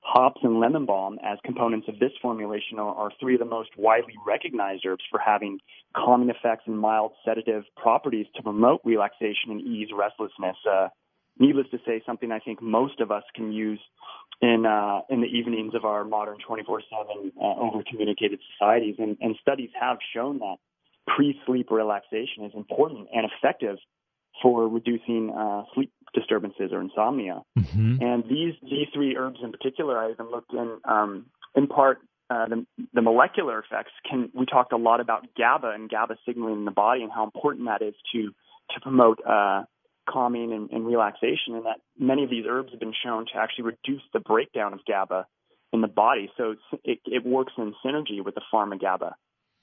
[SPEAKER 3] Hops and lemon balm as components of this formulation are, are three of the most widely recognized herbs for having calming effects and mild sedative properties to promote relaxation and ease restlessness. Uh, needless to say, something I think most of us can use in uh, in the evenings of our modern twenty-four seven uh, over-communicated societies. And, and studies have shown that pre-sleep relaxation is important and effective for reducing uh, sleep disturbances or insomnia.
[SPEAKER 2] Mm-hmm.
[SPEAKER 3] And these these three herbs in particular, I even looked in um, in part uh, the, the molecular effects. Can we talked a lot about GABA and GABA signaling in the body and how important that is to to promote uh, calming and, and relaxation, and that many of these herbs have been shown to actually reduce the breakdown of GABA in the body. So it's, it, it works in synergy with the pharma GABA.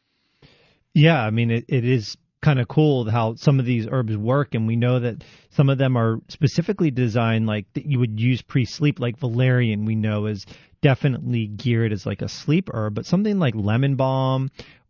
[SPEAKER 2] Yeah, I mean, it, it is kind of cool how some of these herbs work, and we know that some of them are specifically designed like that you would use pre-sleep, like valerian we know is definitely geared as like a sleep herb, but something like lemon balm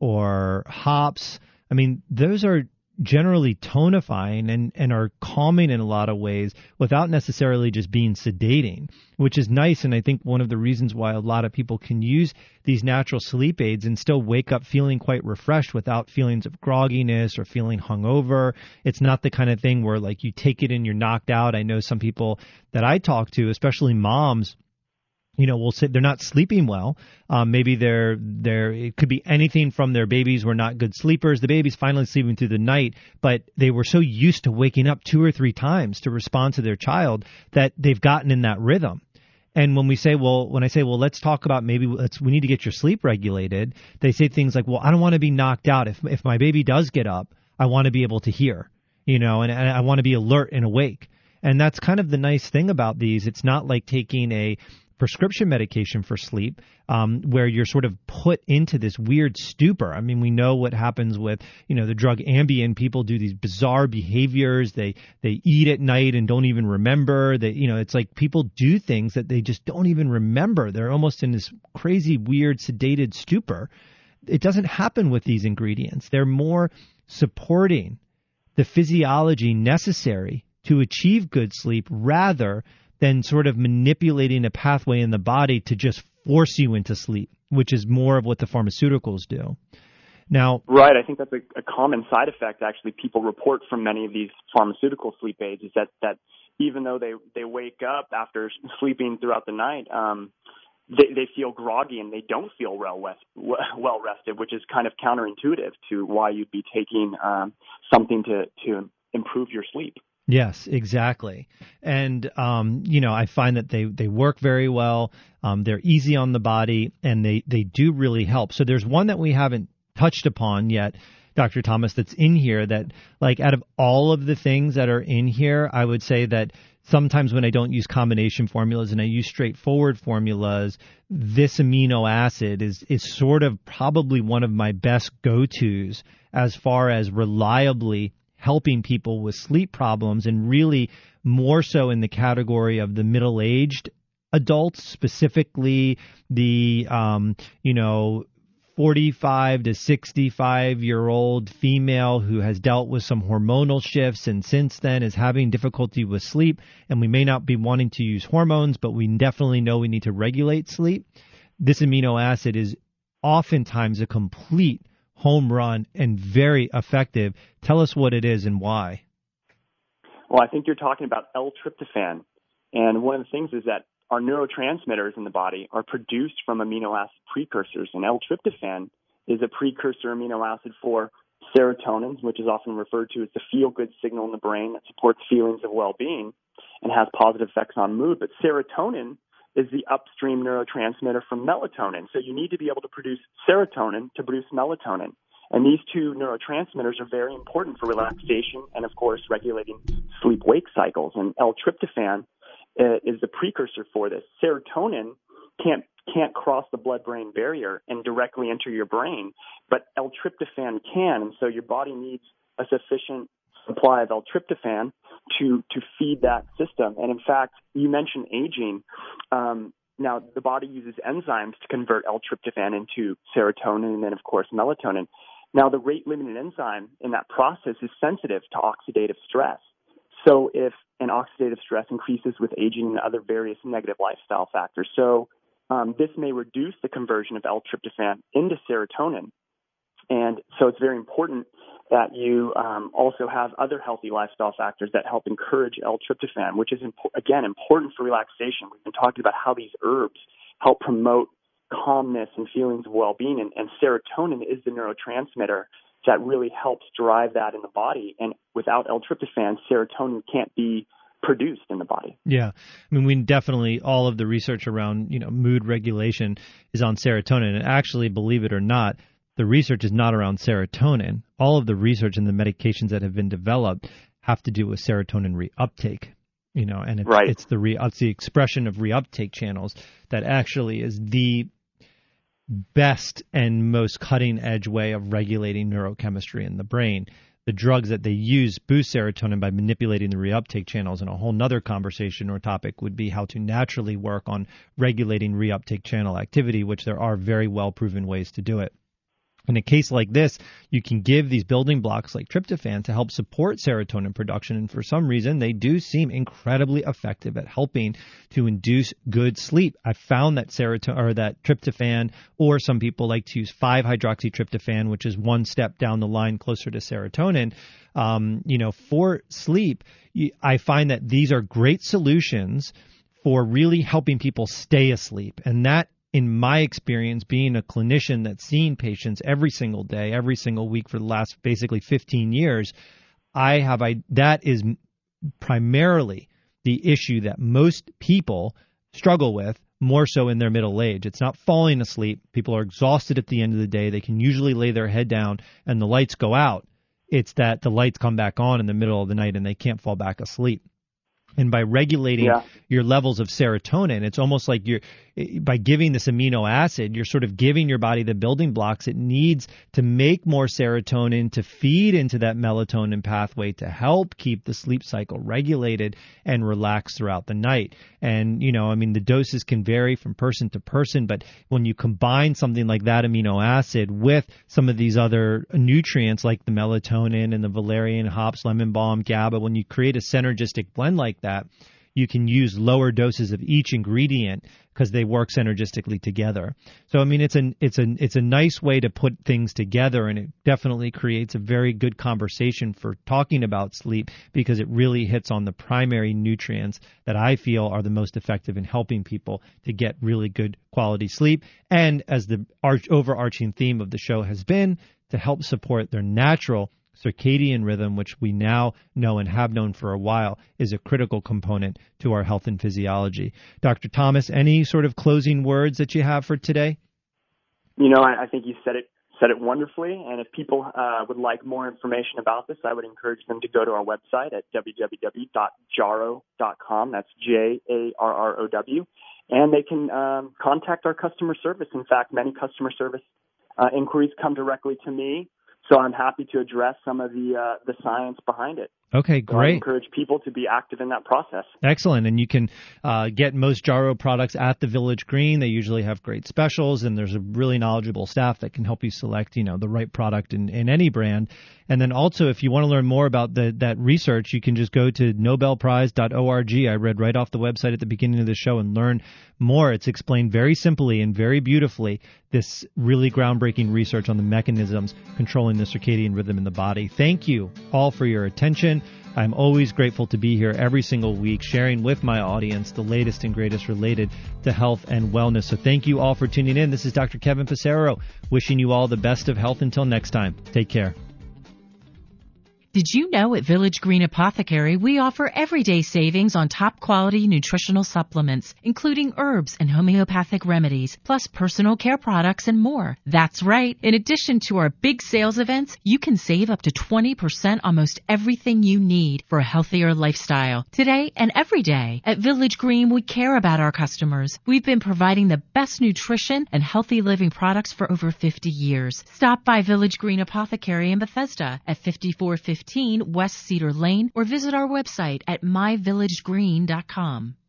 [SPEAKER 2] or hops, I mean, those are generally tonifying and, and are calming in a lot of ways without necessarily just being sedating, which is nice. And I think one of the reasons why a lot of people can use these natural sleep aids and still wake up feeling quite refreshed without feelings of grogginess or feeling hungover. It's not the kind of thing where like you take it and you're knocked out. I know some people that I talk to, especially moms, you know, we'll say they're not sleeping well. Um, maybe they're, they're, it could be anything from their babies were not good sleepers. The baby's finally sleeping through the night, but they were so used to waking up two or three times to respond to their child that they've gotten in that rhythm. And when we say, well, when I say, well, let's talk about maybe let's, we need to get your sleep regulated, they say things like, well, I don't want to be knocked out. If, if my baby does get up, I want to be able to hear, you know, and, and I want to be alert and awake. And that's kind of the nice thing about these. It's not like taking a prescription medication for sleep, um, where you're sort of put into this weird stupor. I mean, we know what happens with, you know, the drug Ambien. People do these bizarre behaviors. They they eat at night and don't even remember. They, you know, it's like people do things that they just don't even remember. They're almost in this crazy, weird, sedated stupor. It doesn't happen with these ingredients. They're more supporting the physiology necessary to achieve good sleep rather than sort of manipulating a pathway in the body to just force you into sleep, which is more of what the pharmaceuticals do. Now,
[SPEAKER 3] right, I think that's a, a common side effect, actually, people report from many of these pharmaceutical sleep aids, is that, that even though they, they wake up after sleeping throughout the night, um, they, they feel groggy and they don't feel well, rest, well rested, which is kind of counterintuitive to why you'd be taking um, something to, to improve your sleep.
[SPEAKER 2] Yes, exactly. And, um, you know, I find that they, they work very well. Um, they're easy on the body, and they, they do really help. So there's one that we haven't touched upon yet, Doctor Thomas, that's in here that, like, out of all of the things that are in here, I would say that sometimes when I don't use combination formulas and I use straightforward formulas, this amino acid is, is sort of probably one of my best go-tos as far as reliably helping people with sleep problems, and really more so in the category of the middle-aged adults, specifically the, um, you know, forty-five to sixty-five year old female who has dealt with some hormonal shifts and since then is having difficulty with sleep. And we may not be wanting to use hormones, but we definitely know we need to regulate sleep. This amino acid is oftentimes a complete home run and very effective. Tell us what it is and why.
[SPEAKER 3] Well, I think you're talking about L-tryptophan. And one of the things is that our neurotransmitters in the body are produced from amino acid precursors. And L-tryptophan is a precursor amino acid for serotonin, which is often referred to as the feel-good signal in the brain that supports feelings of well-being and has positive effects on mood. But serotonin is the upstream neurotransmitter from melatonin. So you need to be able to produce serotonin to produce melatonin. And these two neurotransmitters are very important for relaxation and, of course, regulating sleep-wake cycles. And L-tryptophan uh, is the precursor for this. Serotonin can't can't cross the blood-brain barrier and directly enter your brain, but L-tryptophan can. And so your body needs a sufficient supply of L-tryptophan to to feed that system. And in fact, you mentioned aging. Um, now, the body uses enzymes to convert L-tryptophan into serotonin and then, of course, melatonin. Now, the rate-limiting enzyme in that process is sensitive to oxidative stress. So if an oxidative stress increases with aging and other various negative lifestyle factors. So um, this may reduce the conversion of L-tryptophan into serotonin. And so it's very important that you um, also have other healthy lifestyle factors that help encourage L-tryptophan, which is, impo- again, important for relaxation. We've been talking about how these herbs help promote calmness and feelings of well-being, and, and serotonin is the neurotransmitter that really helps drive that in the body. And without L-tryptophan, serotonin can't be produced in the body.
[SPEAKER 2] Yeah. I mean, we definitely, all of the research around, you know, mood regulation is on serotonin. And actually, believe it or not, the research is not around serotonin. All of the research and the medications that have been developed have to do with serotonin reuptake. You know, and it's,
[SPEAKER 3] right.
[SPEAKER 2] it's the re, it's the expression of reuptake channels that actually is the best and most cutting-edge way of regulating neurochemistry in the brain. The drugs that they use boost serotonin by manipulating the reuptake channels, and a whole nother conversation or topic would be how to naturally work on regulating reuptake channel activity, which there are very well-proven ways to do it. In a case like this, you can give these building blocks like tryptophan to help support serotonin production, and for some reason, they do seem incredibly effective at helping to induce good sleep. I found that serotonin or that tryptophan, or some people like to use five hydroxytryptophan, which is one step down the line closer to serotonin. Um, you know, for sleep, I find that these are great solutions for really helping people stay asleep, and that, in my experience, being a clinician that's seen patients every single day, every single week for the last basically fifteen years, I have I that is primarily the issue that most people struggle with, more so in their middle age. It's not falling asleep. People are exhausted at the end of the day. They can usually lay their head down and the lights go out. It's that the lights come back on in the middle of the night and they can't fall back asleep. And by regulating yeah. your levels of serotonin, it's almost like you're, by giving this amino acid, you're sort of giving your body the building blocks it needs to make more serotonin, to feed into that melatonin pathway, to help keep the sleep cycle regulated and relaxed throughout the night. And, you know, I mean, the doses can vary from person to person, but when you combine something like that amino acid with some of these other nutrients like the melatonin and the valerian, hops, lemon balm, GABA, when you create a synergistic blend like that, you can use lower doses of each ingredient because they work synergistically together. So, I mean, it's an it's a it's a nice way to put things together, and it definitely creates a very good conversation for talking about sleep because it really hits on the primary nutrients that I feel are the most effective in helping people to get really good quality sleep. And as the arch, overarching theme of the show has been, to help support their natural circadian rhythm, which we now know and have known for a while, is a critical component to our health and physiology. Doctor Thomas, any sort of closing words that you have for today?
[SPEAKER 3] You know, I, I think you said it said it wonderfully. And if people uh, would like more information about this, I would encourage them to go to our website at w w w dot jarrow dot com. That's J A R R O W. And they can um, contact our customer service. In fact, many customer service uh, inquiries come directly to me. So I'm happy to address some of the uh, the science behind it.
[SPEAKER 2] Okay, great.
[SPEAKER 3] So I encourage people to be active in that process.
[SPEAKER 2] Excellent. And you can uh, get most Jarrow products at the Village Green. They usually have great specials, and there's a really knowledgeable staff that can help you select, you know, the right product in, in any brand. And then also, if you want to learn more about the, that research, you can just go to nobel prize dot org. I read right off the website at the beginning of the show and learn more. It's explained very simply and very beautifully, this really groundbreaking research on the mechanisms controlling the circadian rhythm in the body. Thank you all for your attention. I'm always grateful to be here every single week sharing with my audience the latest and greatest related to health and wellness. So thank you all for tuning in. This is Doctor Kevin Passero wishing you all the best of health until next time. Take care.
[SPEAKER 13] Did you know at Village Green Apothecary we offer everyday savings on top quality nutritional supplements, including herbs and homeopathic remedies, plus personal care products and more? That's right. In addition to our big sales events, you can save up to twenty percent on most everything you need for a healthier lifestyle. Today and every day at Village Green, we care about our customers. We've been providing the best nutrition and healthy living products for over fifty years. Stop by Village Green Apothecary in Bethesda at fifty-four fifteen West Cedar Lane or visit our website at my village green dot com.